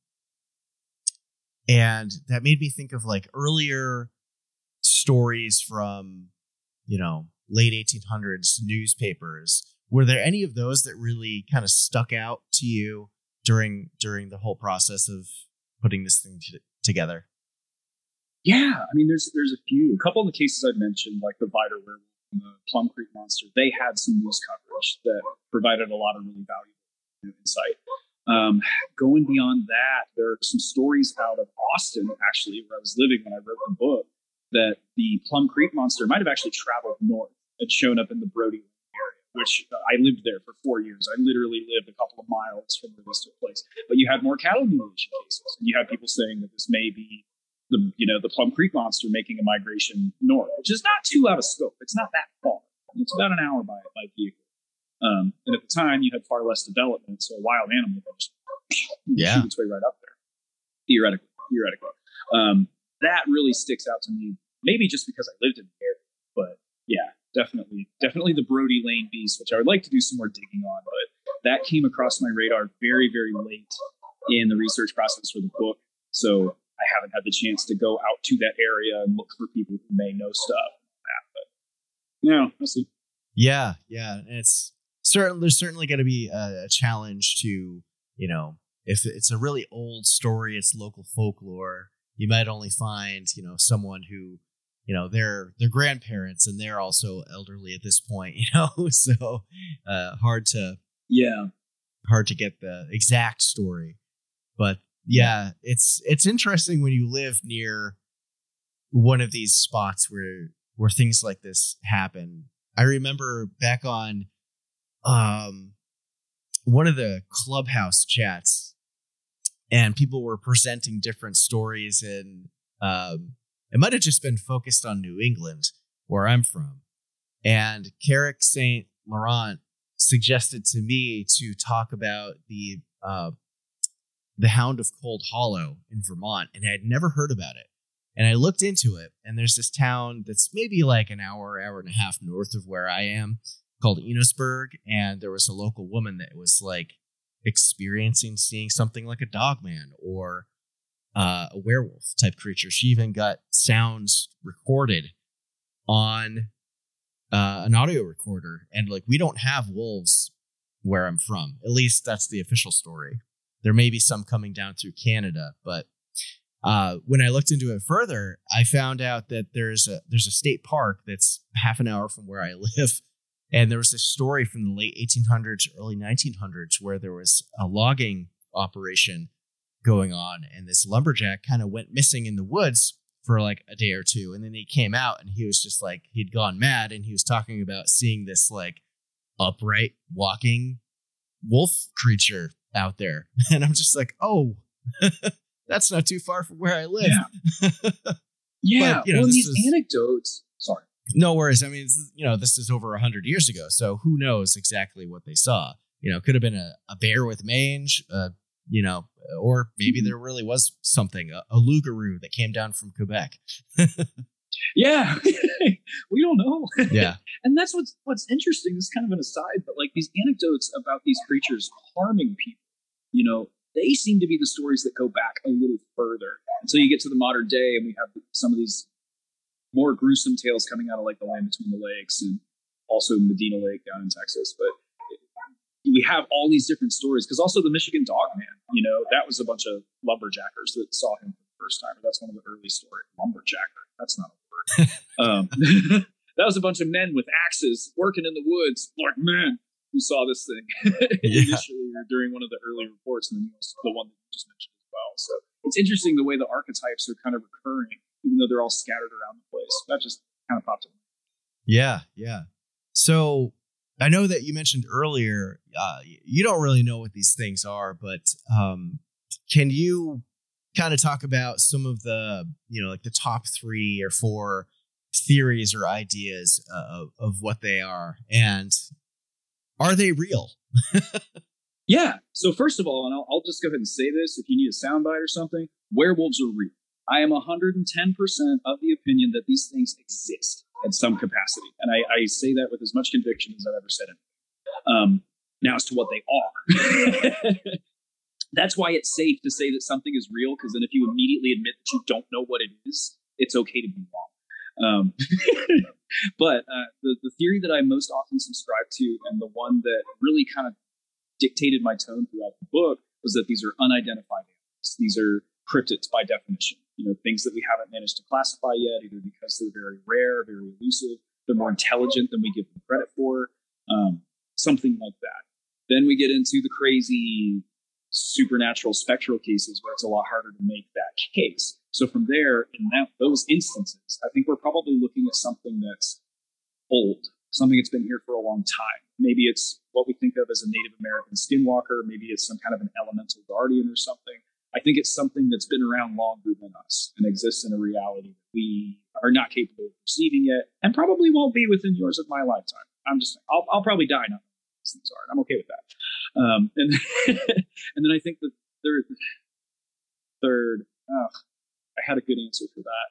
that made me think of like earlier stories from, late 1800s newspapers. Were there any of those that really kind of stuck out to you during the whole process of putting this thing together? Yeah, I mean, there's a few. A couple of the cases I've mentioned, like the Vider werewolf and the Plum Creek monster, they had some news coverage that provided a lot of really valuable insight. Going beyond that, there are some stories out of Austin, actually, where I was living when I wrote the book, that the Plum Creek monster might have actually traveled north and shown up in the Brody area, which I lived there for 4 years. I literally lived a couple of miles from where this took place. But you had more cattle mutilation cases, and you had people saying that this may be the Plum Creek monster making a migration north, which is not too out of scope. It's not that far. It's about an hour by vehicle. And at the time, you had far less development, so a wild animal would just shoot its way right up there. Theoretically. That really sticks out to me, maybe just because I lived in the area. But yeah, definitely the Brody Lane beast, which I would like to do some more digging on. But that came across my radar very, very late in the research process for the book. So I haven't had the chance to go out to that area and look for people who may know stuff. But we'll see. Yeah. And there's certainly going to be a challenge to, if it's a really old story, it's local folklore, you might only find, someone who, they're grandparents and they're also elderly at this point, so hard to get the exact story. But yeah, it's interesting when you live near one of these spots where things like this happen. I remember back on one of the Clubhouse chats, and people were presenting different stories, and it might have just been focused on New England, where I'm from. And Carrick St. Laurent suggested to me to talk about the Hound of Cold Hollow in Vermont, and I had never heard about it. And I looked into it, and there's this town that's maybe like an hour and a half north of where I am, called Enosburg, and there was a local woman that was like seeing something like a dogman or a werewolf type creature. She even got sounds recorded on an audio recorder, and like, we don't have wolves where I'm from. At least that's the official story. There may be some coming down through Canada, but when I looked into it further, I found out that there's a state park that's half an hour from where I live. And there was this story from the late 1800s, early 1900s, where there was a logging operation going on, and this lumberjack kind of went missing in the woods for like a day or two. And then he came out, and he was just like, he'd gone mad, and he was talking about seeing this like upright walking wolf creature out there. And I'm just like, oh, that's not too far from where I live. Yeah. But, these anecdotes. Sorry. No worries. I mean, this is over 100 years ago, so who knows exactly what they saw? Could have been a bear with mange, or maybe there really was something, a loup-garou that came down from Quebec. Yeah, we don't know. Yeah, and that's what's interesting. This is kind of an aside, but like these anecdotes about these creatures harming people, they seem to be the stories that go back a little further until you get to the modern day, and we have some of these more gruesome tales coming out of like the Land Between the Lakes and also Medina Lake down in Texas. But we have all these different stories, because also the Michigan Dogman, that was a bunch of lumberjackers that saw him for the first time. That's one of the early stories. Lumberjacker. That's not a word. That was a bunch of men with axes working in the woods, like men who saw this thing initially or during one of the early reports, and then the one that you just mentioned as well. So it's interesting the way the archetypes are kind of recurring, even though they're all scattered around the place. That just kind of popped in. Yeah. So I know that you mentioned earlier, you don't really know what these things are, but can you kind of talk about some of the, like the top 3 or 4 theories or ideas of what they are, and are they real? Yeah. So first of all, and I'll just go ahead and say this, if you need a soundbite or something, werewolves are real. I am 110% of the opinion that these things exist in some capacity. And I say that with as much conviction as I've ever said it. Now, as to what they are, that's why it's safe to say that something is real, because then if you immediately admit that you don't know what it is, it's okay to be wrong. But the theory that I most often subscribe to, and the one that really kind of dictated my tone throughout the book, was that these are unidentified animals. These are cryptids by definition. Things that we haven't managed to classify yet, either because they're very rare, very elusive, they're more intelligent than we give them credit for, something like that. Then we get into the crazy supernatural spectral cases where it's a lot harder to make that case. So from there, in those instances, I think we're probably looking at something that's old, something that's been here for a long time. Maybe it's what we think of as a Native American skinwalker. Maybe it's some kind of an elemental guardian or something. I think it's something that's been around longer than us and exists in a reality that we are not capable of perceiving yet, and probably won't be within yours of my lifetime. I'm just saying, I'll probably die now. These things are. I'm okay with that. And and then I think the third. I had a good answer for that.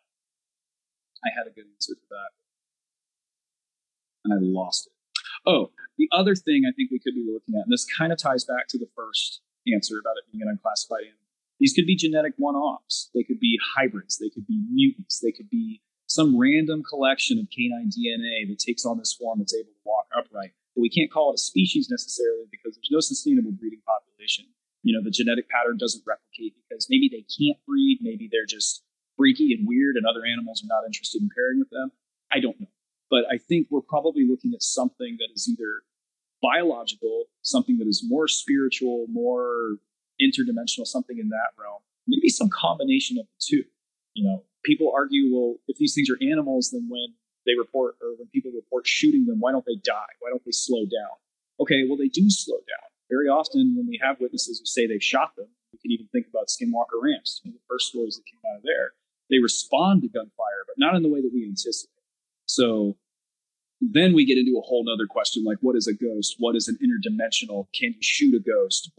And I lost it. Oh, the other thing I think we could be looking at, and this kind of ties back to the first answer about it being an unclassified animal. These could be genetic one-offs. They could be hybrids. They could be mutants. They could be some random collection of canine DNA that takes on this form that's able to walk upright. But we can't call it a species necessarily because there's no sustainable breeding population. The genetic pattern doesn't replicate because maybe they can't breed. Maybe they're just freaky and weird and other animals are not interested in pairing with them. I don't know. But I think we're probably looking at something that is either biological, something that is more spiritual, more interdimensional, something in that realm, maybe some combination of the two. People argue, well, if these things are animals, then when people report shooting them, why don't they die? Why don't they slow down? Okay, well, they do slow down. Very often when we have witnesses who say they've shot them, we can even think about Skinwalker Ranch, one of the first stories that came out of there. They respond to gunfire, but not in the way that we anticipate. So then we get into a whole nother question, like what is a ghost? What is an interdimensional? Can you shoot a ghost?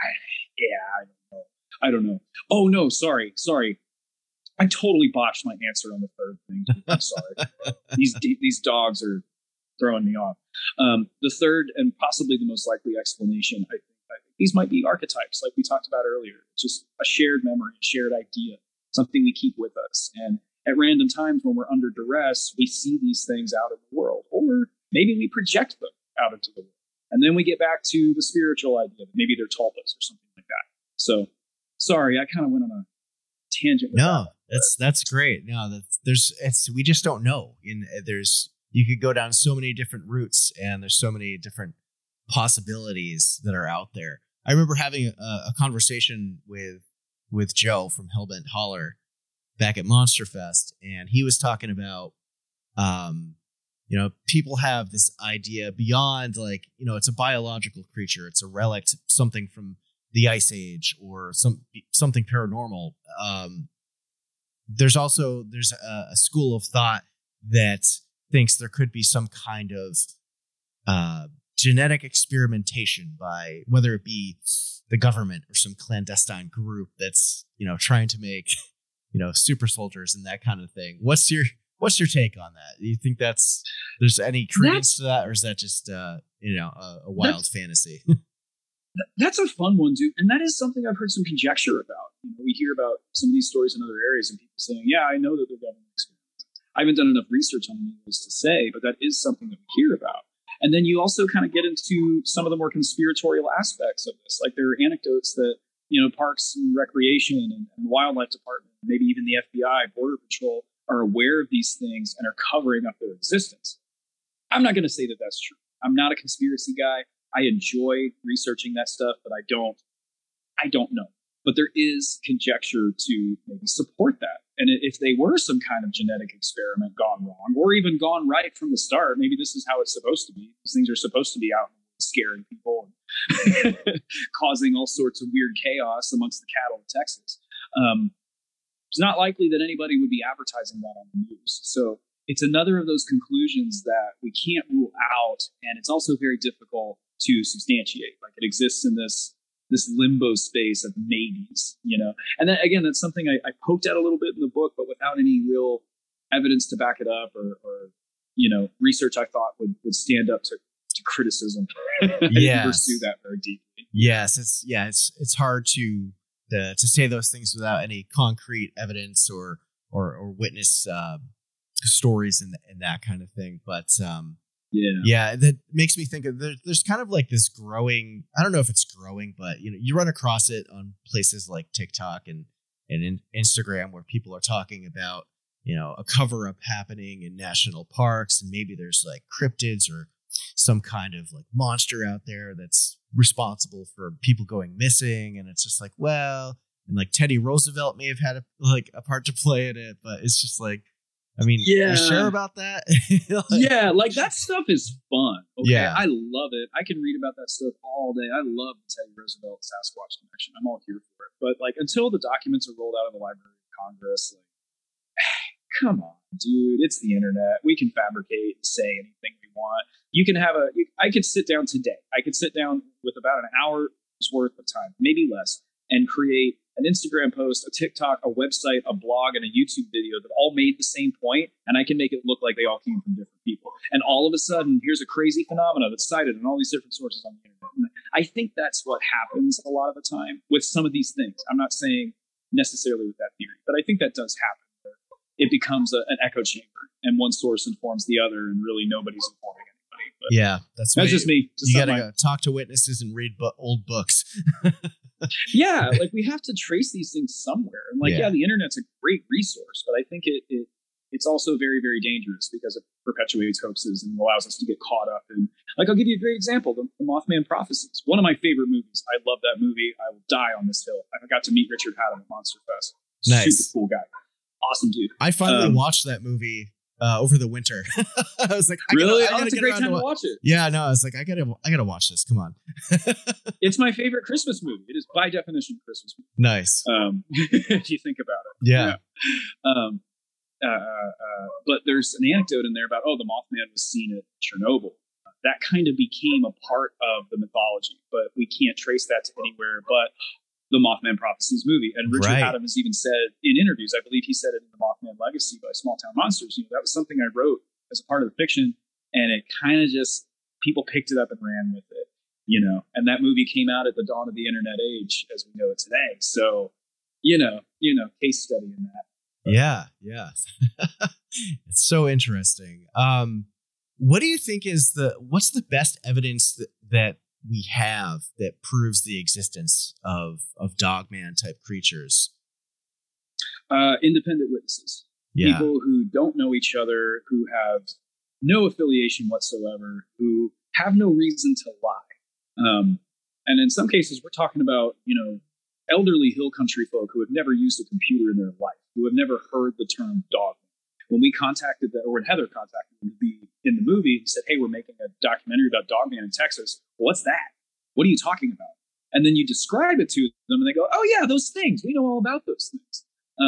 I don't know. Oh no, sorry. I totally botched my answer on the third thing. I'm sorry. These dogs are throwing me off. The third and possibly the most likely explanation, I think these might be archetypes, like we talked about earlier. Just a shared memory, a shared idea, something we keep with us. And at random times when we're under duress, we see these things out in the world, or maybe we project them out into the world. And then we get back to the spiritual idea that maybe they're tulpas or something like that. So, sorry, I kind of went on a tangent. No, that's great. No, we just don't know. You could go down so many different routes, and there's so many different possibilities that are out there. I remember having a conversation with Joe from Hellbent Holler back at Monster Fest, and he was talking about, people have this idea beyond it's a biological creature, it's a relic, something from the Ice Age or something paranormal. There's a school of thought that thinks there could be some kind of genetic experimentation by whether it be the government or some clandestine group that's trying to make super soldiers and that kind of thing. What's your take on that? Do you think there's any credence to that, or is that just a wild fantasy? That's a fun one, dude. And that is something I've heard some conjecture about. We hear about some of these stories in other areas and people saying, yeah, I know that they're government experiments. I haven't done enough research on these to say, but that is something that we hear about. And then you also kind of get into some of the more conspiratorial aspects of this. Like there are anecdotes that, Parks and Recreation and the Wildlife Department, maybe even the FBI, Border Patrol, are aware of these things and are covering up their existence. I'm not going to say that that's true. I'm not a conspiracy guy. I enjoy researching that stuff, but I don't know. But there is conjecture to maybe support that. And if they were some kind of genetic experiment gone wrong, or even gone right from the start, maybe this is how it's supposed to be. These things are supposed to be out scaring people and causing all sorts of weird chaos amongst the cattle of Texas. It's not likely that anybody would be advertising that on the news. So it's another of those conclusions that we can't rule out. And it's also very difficult to substantiate. Like it exists in this this limbo space of maybes, And then again, that's something I poked at a little bit in the book, but without any real evidence to back it up or research I thought would stand up to criticism. I didn't pursue that very deeply. Yes, it's hard to say those things without any concrete evidence or witness stories and that kind of thing. But that makes me think of there's kind of like this growing. I don't know if it's growing, but you run across it on places like TikTok and Instagram where people are talking about a cover up happening in national parks, and maybe there's like cryptids or some kind of like monster out there that's responsible for people going missing. And it's just like, well, and like Teddy Roosevelt may have had a part to play in it, but it's just like, I mean, you sure about that? Like that stuff is fun. Okay, yeah. I love it. I can read about that stuff all day. I love the Teddy Roosevelt Sasquatch connection. I'm all here for it. But like until the documents are rolled out of the Library of Congress, like, come on, dude, it's the internet. We can fabricate and say anything we want. You can have I could sit down today. I could sit down with about an hour's worth of time, maybe less, and create an Instagram post, a TikTok, a website, a blog, and a YouTube video that all made the same point, and I can make it look like they all came from different people. And all of a sudden, here's a crazy phenomena that's cited in all these different sources on the internet. And I think that's what happens a lot of the time with some of these things. I'm not saying necessarily with that theory, but I think that does happen. It becomes an echo chamber, and one source informs the other, and really nobody's informing anybody. But that's just me. You got to go talk to witnesses and read old books. Like we have to trace these things somewhere. And the internet's a great resource, but I think it's also very, very dangerous because it perpetuates hoaxes and allows us to get caught up in. Like, I'll give you a great example: the Mothman Prophecies. One of my favorite movies. I love that movie. I will die on this hill. I got to meet Richard Haddam at Monster Fest. Nice, super cool guy. Awesome dude. I finally watched that movie over the winter. I was like, it's a great time to watch it. Yeah, no, I was like, I gotta watch this. Come on. It's my favorite Christmas movie. It is by definition a Christmas movie. Nice. If you think about it. Yeah. But there's an anecdote in there about the Mothman was seen at Chernobyl. That kind of became a part of the mythology, but we can't trace that to anywhere but the Mothman Prophecies movie. And Richard Haddam has even said in interviews, I believe he said it in The Mothman Legacy by Small Town Monsters, that was something I wrote as a part of the fiction, and it kind of just, people picked it up and ran with it, and that movie came out at the dawn of the internet age as we know it today. So, case study in that. Yeah. It's so interesting. What do you think what's the best evidence that we have that proves the existence of Dogman type creatures? Independent witnesses. People who don't know each other, who have no affiliation whatsoever, who have no reason to lie. And in some cases, we're talking about, elderly hill country folk who have never used a computer in their life, who have never heard the term Dogman. When we contacted when Heather contacted them to be in the movie, he said, hey, we're making a documentary about Dogman in Texas. Well, what's that? What are you talking about? And then you describe it to them and they go, oh yeah, those things. We know all about those things.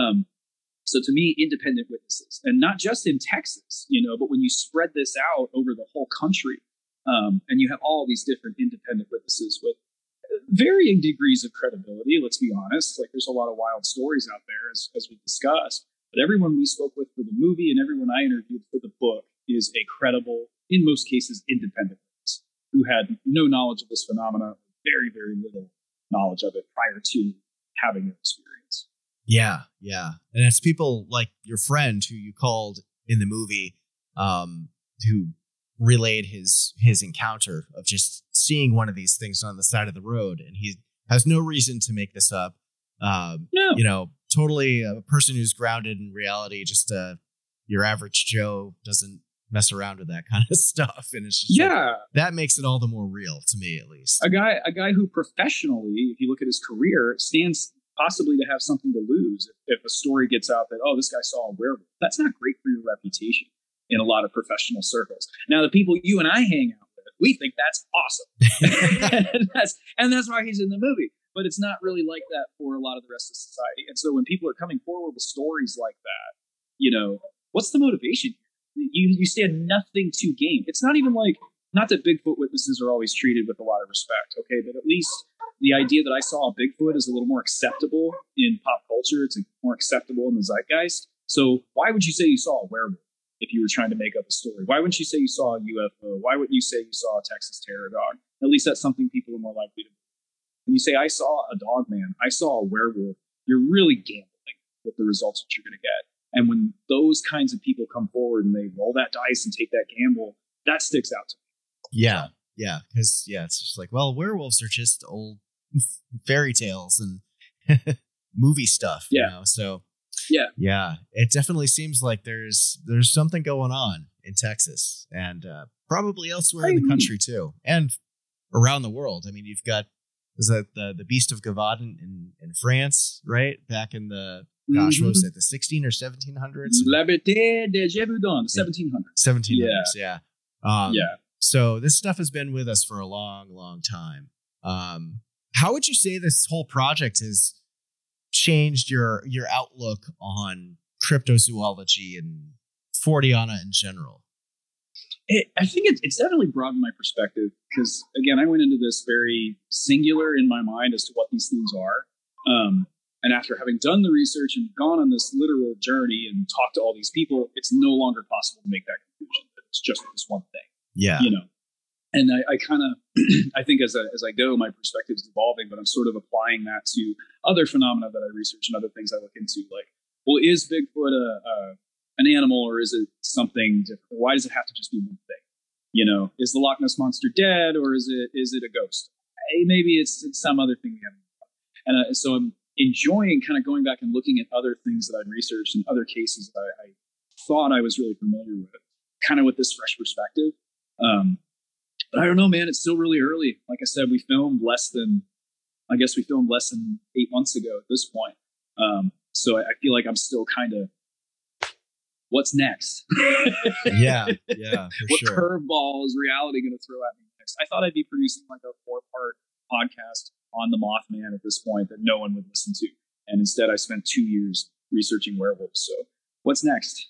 So to me, independent witnesses, and not just in Texas, but when you spread this out over the whole country, and you have all these different independent witnesses with varying degrees of credibility, let's be honest, like there's a lot of wild stories out there as we discussed. But everyone we spoke with for the movie and everyone I interviewed for the book is a credible, in most cases, independent witness who had no knowledge of this phenomena, very, very little knowledge of it prior to having an experience. Yeah. And it's people like your friend who you called in the movie, who relayed his encounter of just seeing one of these things on the side of the road, and he has no reason to make this up. No. Totally a person who's grounded in reality. Just your average Joe doesn't mess around with that kind of stuff, and it's just that makes it all the more real to me, at least. A guy who professionally, if you look at his career, stands possibly to have something to lose if a story gets out that this guy saw a werewolf. That's not great for your reputation in a lot of professional circles. Now, the people you and I hang out with, we think that's awesome, and that's why he's in the movie. But it's not really like that for a lot of the rest of society. And so when people are coming forward with stories like that, what's the motivation here? You stand nothing to gain. It's not even like, not that Bigfoot witnesses are always treated with a lot of respect, okay? But at least the idea that I saw a Bigfoot is a little more acceptable in pop culture. It's more acceptable in the zeitgeist. So why would you say you saw a werewolf if you were trying to make up a story? Why wouldn't you say you saw a UFO? Why wouldn't you say you saw a Texas terror dog? At least that's something people are more likely to. When you say I saw a dog man, I saw a werewolf, you're really gambling with the results that you're going to get. And when those kinds of people come forward and they roll that dice and take that gamble, that sticks out to me. Yeah. Yeah. Because, it's just like, well, werewolves are just old fairy tales and movie stuff. Yeah. You know? So, yeah. Yeah. It definitely seems like there's something going on in Texas and probably elsewhere in the country too. And around the world. I mean, you've got, is that the Beast of Gavadon in France, right? Back in the, gosh, what was it, the 16 or 1700s? La Bête de Gévaudan, 1700s. 1700s, yeah. Yeah. So this stuff has been with us for a long, long time. How would you say this whole project has changed your outlook on cryptozoology and Forteana in general? I think it's definitely broadened my perspective because, again, I went into this very singular in my mind as to what these things are. And after having done the research and gone on this literal journey and talked to all these people, it's no longer possible to make that conclusion that it's just this one thing. Yeah. You know, and I kind of, I think as I go, my perspective is evolving, but I'm sort of applying that to other phenomena that I research and other things I look into. Like, well, is Bigfoot an animal or is it something different? Why does it have to just be one thing? You know, is the Loch Ness Monster dead or is it a ghost? Maybe it's some other thing we haven't. And so I'm enjoying kind of going back and looking at other things that I'd researched and other cases that I thought I was really familiar with, kind of with this fresh perspective. But I don't know, man, it's still really early. Like I said, we filmed less than 8 months ago at this point. So I feel like I'm still kind of, what's next? Yeah, for what sure. curveball is reality going to throw at me next? I thought I'd be producing like a 4-part podcast on the Mothman at this point that no one would listen to. And instead I spent 2 years researching werewolves. So what's next?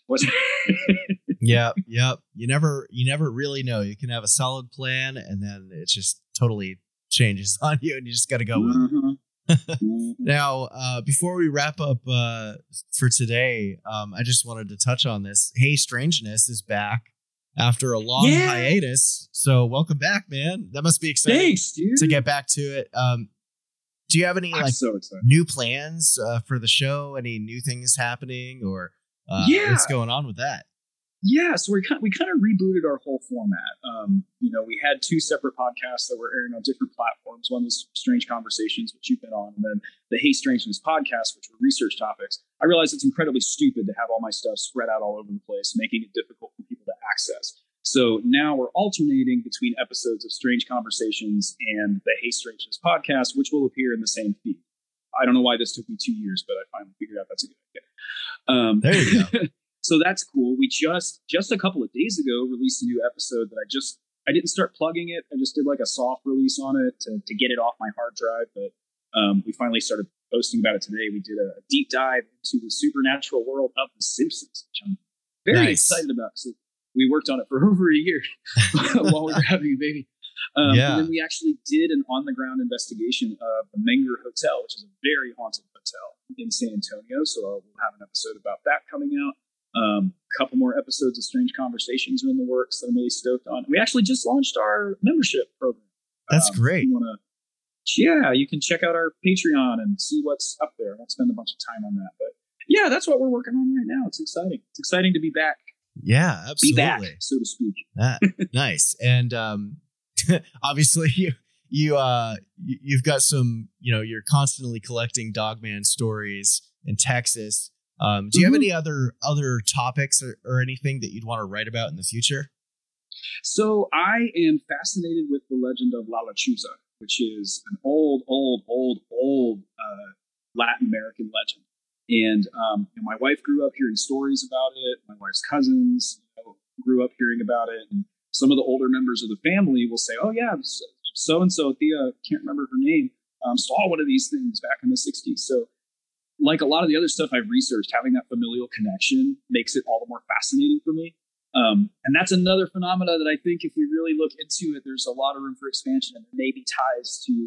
Yeah. You never really know. You can have a solid plan and then it just totally changes on you and you just got to go with it. Now, before we wrap up for today, I just wanted to touch on this. Hey, Strangeness is back after a long hiatus. So welcome back, man. That must be exciting. Thanks, dude. To get back to it. Do you have any so new plans for the show? Any new things happening or what's going on with that? Yeah, so we kind of rebooted our whole format. We had 2 separate podcasts that were airing on different platforms. One was Strange Conversations, which you've been on, and then the Hey Strangeness podcast, which were research topics. I realized it's incredibly stupid to have all my stuff spread out all over the place, making it difficult for people to access. So now we're alternating between episodes of Strange Conversations and the Hey Strangeness podcast, which will appear in the same feed. I don't know why this took me 2 years, but I finally figured out that's a good idea. There you go. So that's cool. We just a couple of days ago released a new episode that I didn't start plugging it. I just did like a soft release on it to get it off my hard drive. But we finally started posting about it today. We did a deep dive into the supernatural world of The Simpsons, which I'm very excited about. So we worked on it for over a year while we were having a baby. And then we actually did an on-the-ground investigation of the Menger Hotel, which is a very haunted hotel in San Antonio. So we'll have an episode about that coming out. A couple more episodes of Strange Conversations are in the works that I'm really stoked on. We actually just launched our membership program. That's great. You can check out our Patreon and see what's up there. I won't spend a bunch of time on that, but yeah, that's what we're working on right now. It's exciting. It's exciting to be back. Yeah, absolutely. Be back, so to speak. Nice. And obviously you've got some, you're constantly collecting Dogman stories in Texas. Do you have any other topics or anything that you'd want to write about in the future? So I am fascinated with the legend of La Lechuza, which is an old Latin American legend. And my wife grew up hearing stories about it. My wife's cousins grew up hearing about it. And some of the older members of the family will say, oh, yeah, so-and-so, Thea, can't remember her name, saw one of these things back in the 60s. So like a lot of the other stuff I've researched, having that familial connection makes it all the more fascinating for me. And that's another phenomena that I think if we really look into it, there's a lot of room for expansion, and there may be ties to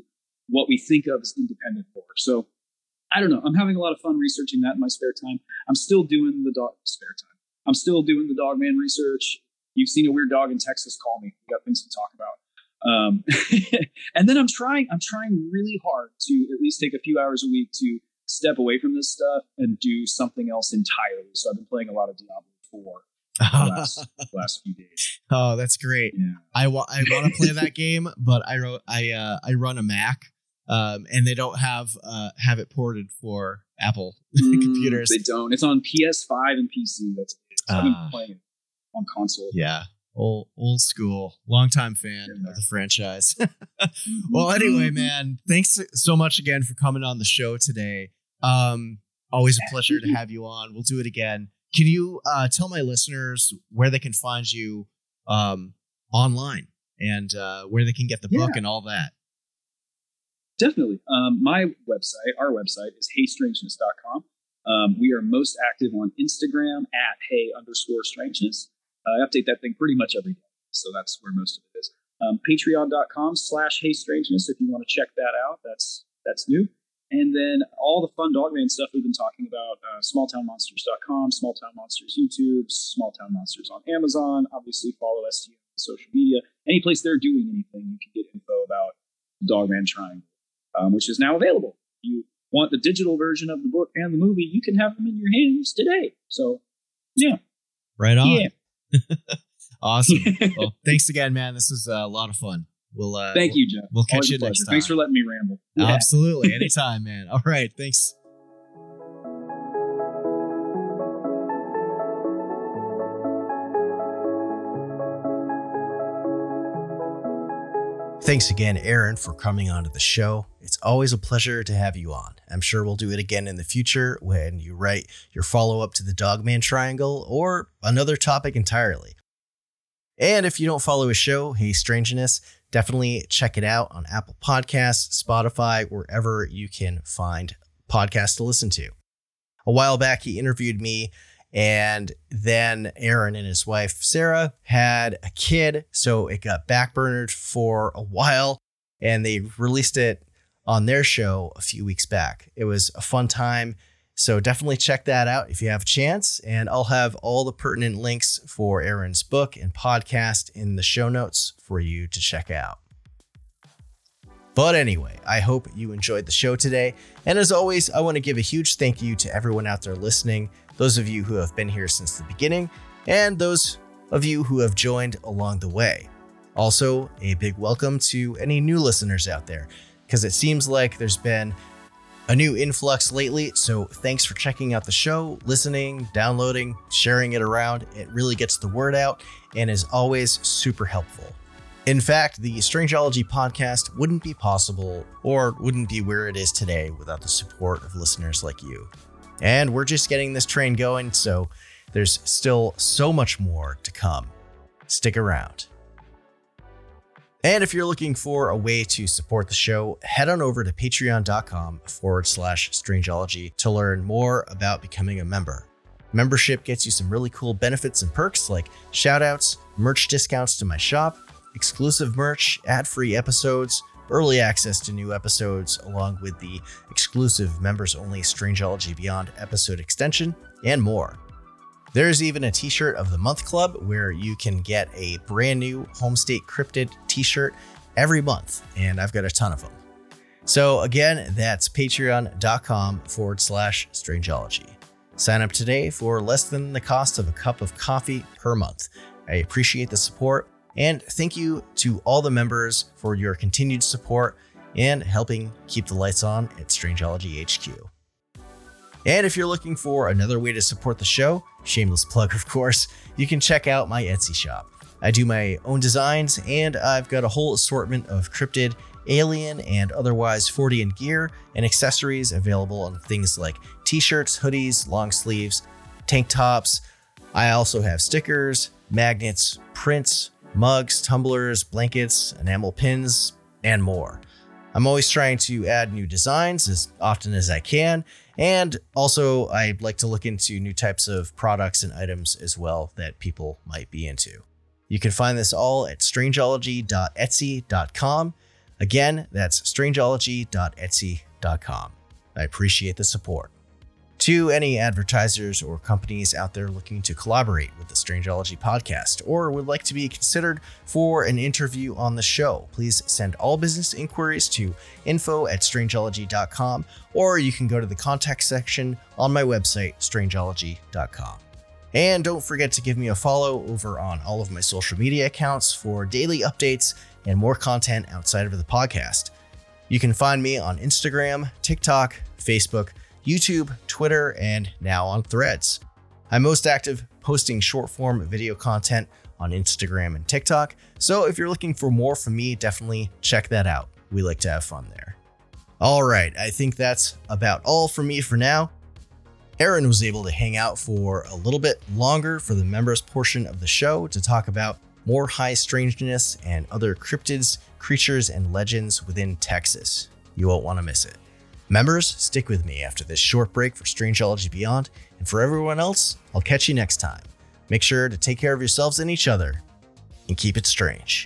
what we think of as independent horror. So I don't know. I'm having a lot of fun researching that in my spare time. I'm still doing the Dogman research. You've seen a weird dog in Texas, call me. We got things to talk about. And then I'm trying really hard to at least take a few hours a week to step away from this stuff and do something else entirely. So I've been playing a lot of Diablo 4 the last few days. Oh, that's great. Yeah. I want to play that game, but I run a Mac, and they don't have it ported for Apple computers. They don't. It's on PS5 and PC. That's it. So I've been playing it on console. Yeah. Old school, longtime fan of the franchise. Well, anyway, man, thanks so much again for coming on the show today. Always a pleasure to have you on. We'll do it again. Can you tell my listeners where they can find you online and where they can get the book and all that? Definitely. Our website is heystrangeness.com. We are most active on Instagram at hey_strangeness. I update that thing pretty much every day. So that's where most of it is. Patreon.com/heystrangeness if you want to check that out. That's new. And then all the fun Dogman stuff we've been talking about, smalltownmonsters.com, Small Town Monsters YouTube, Small Town Monsters on Amazon. Obviously, follow STM on social media. Any place they're doing anything, you can get info about Dogman Triangle, which is now available. If you want the digital version of the book and the movie, you can have them in your hands today. So, yeah. Right on. Yeah. Awesome. Well, thanks again, man. This was a lot of fun. Thank you, Jeff. We'll catch you next time. Thanks for letting me ramble. Yeah. Absolutely. Anytime, man. All right. Thanks. Thanks again, Aaron, for coming onto the show. It's always a pleasure to have you on. I'm sure we'll do it again in the future when you write your follow-up to the Dogman Triangle or another topic entirely. And if you don't follow his show, Hey Strangeness, definitely check it out on Apple Podcasts, Spotify, wherever you can find podcasts to listen to. A while back, he interviewed me, and then Aaron and his wife, Sarah, had a kid, so it got backburnered for a while, and they released it on their show a few weeks back. It was a fun time, so definitely check that out if you have a chance, and I'll have all the pertinent links for Aaron's book and podcast in the show notes for you to check out. But anyway, I hope you enjoyed the show today, and as always, I want to give a huge thank you to everyone out there listening, those of you who have been here since the beginning, and those of you who have joined along the way. Also, a big welcome to any new listeners out there, because it seems like there's been a new influx lately, so thanks for checking out the show, listening, downloading, sharing it around. It really gets the word out and is always super helpful. In fact, the Strangeology podcast wouldn't be possible or wouldn't be where it is today without the support of listeners like you. And we're just getting this train going, so there's still so much more to come. Stick around. And if you're looking for a way to support the show, head on over to patreon.com/Strangeology to learn more about becoming a member. Membership gets you some really cool benefits and perks like shoutouts, merch discounts to my shop, exclusive merch, ad-free episodes, early access to new episodes, along with the exclusive members-only Strangeology Beyond episode extension, and more. There's even a t-shirt of the month club where you can get a brand new Homestate Cryptid t-shirt every month, and I've got a ton of them. So again, that's patreon.com/Strangeology. Sign up today for less than the cost of a cup of coffee per month. I appreciate the support, and thank you to all the members for your continued support and helping keep the lights on at Strangeology HQ. And if you're looking for another way to support the show, shameless plug of course, you can check out my Etsy shop. I do my own designs, and I've got a whole assortment of cryptid, alien, and otherwise Fortean gear and accessories available on things like t-shirts, hoodies, long sleeves, tank tops. I also have stickers, magnets, prints, mugs, tumblers, blankets, enamel pins, and more. I'm always trying to add new designs as often as I can, and also I like to look into new types of products and items as well that people might be into. You can find this all at strangeology.etsy.com. Again, that's strangeology.etsy.com. I appreciate the support. To any advertisers or companies out there looking to collaborate with the Strangeology podcast or would like to be considered for an interview on the show, please send all business inquiries to info@strangeology.com, or you can go to the contact section on my website, strangeology.com. And don't forget to give me a follow over on all of my social media accounts for daily updates and more content outside of the podcast. You can find me on Instagram, TikTok, Facebook, YouTube, Twitter, and now on Threads. I'm most active posting short-form video content on Instagram and TikTok, so if you're looking for more from me, definitely check that out. We like to have fun there. All right, I think that's about all from me for now. Aaron was able to hang out for a little bit longer for the members portion of the show to talk about more high strangeness and other cryptids, creatures, and legends within Texas. You won't want to miss it. Members, stick with me after this short break for Strangeology Beyond, and for everyone else, I'll catch you next time. Make sure to take care of yourselves and each other, and keep it strange.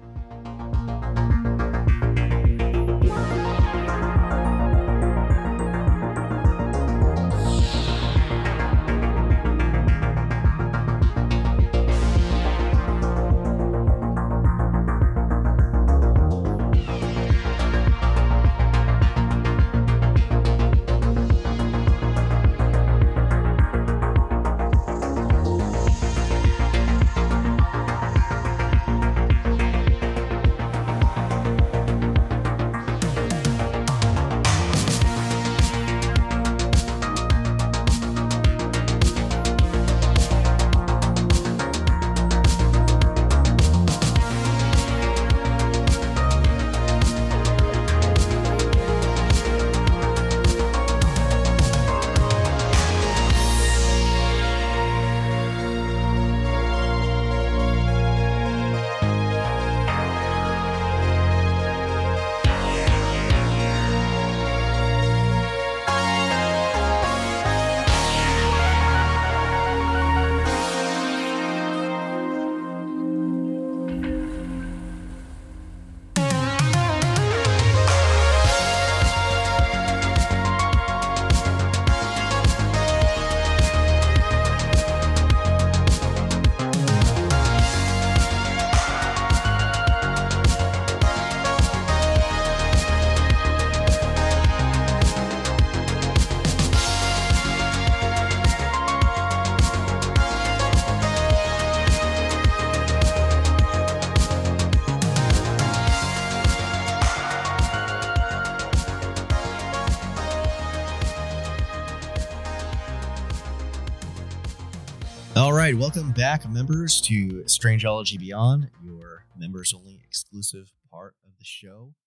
All right, welcome back, members, to Strangeology Beyond, your members-only exclusive part of the show.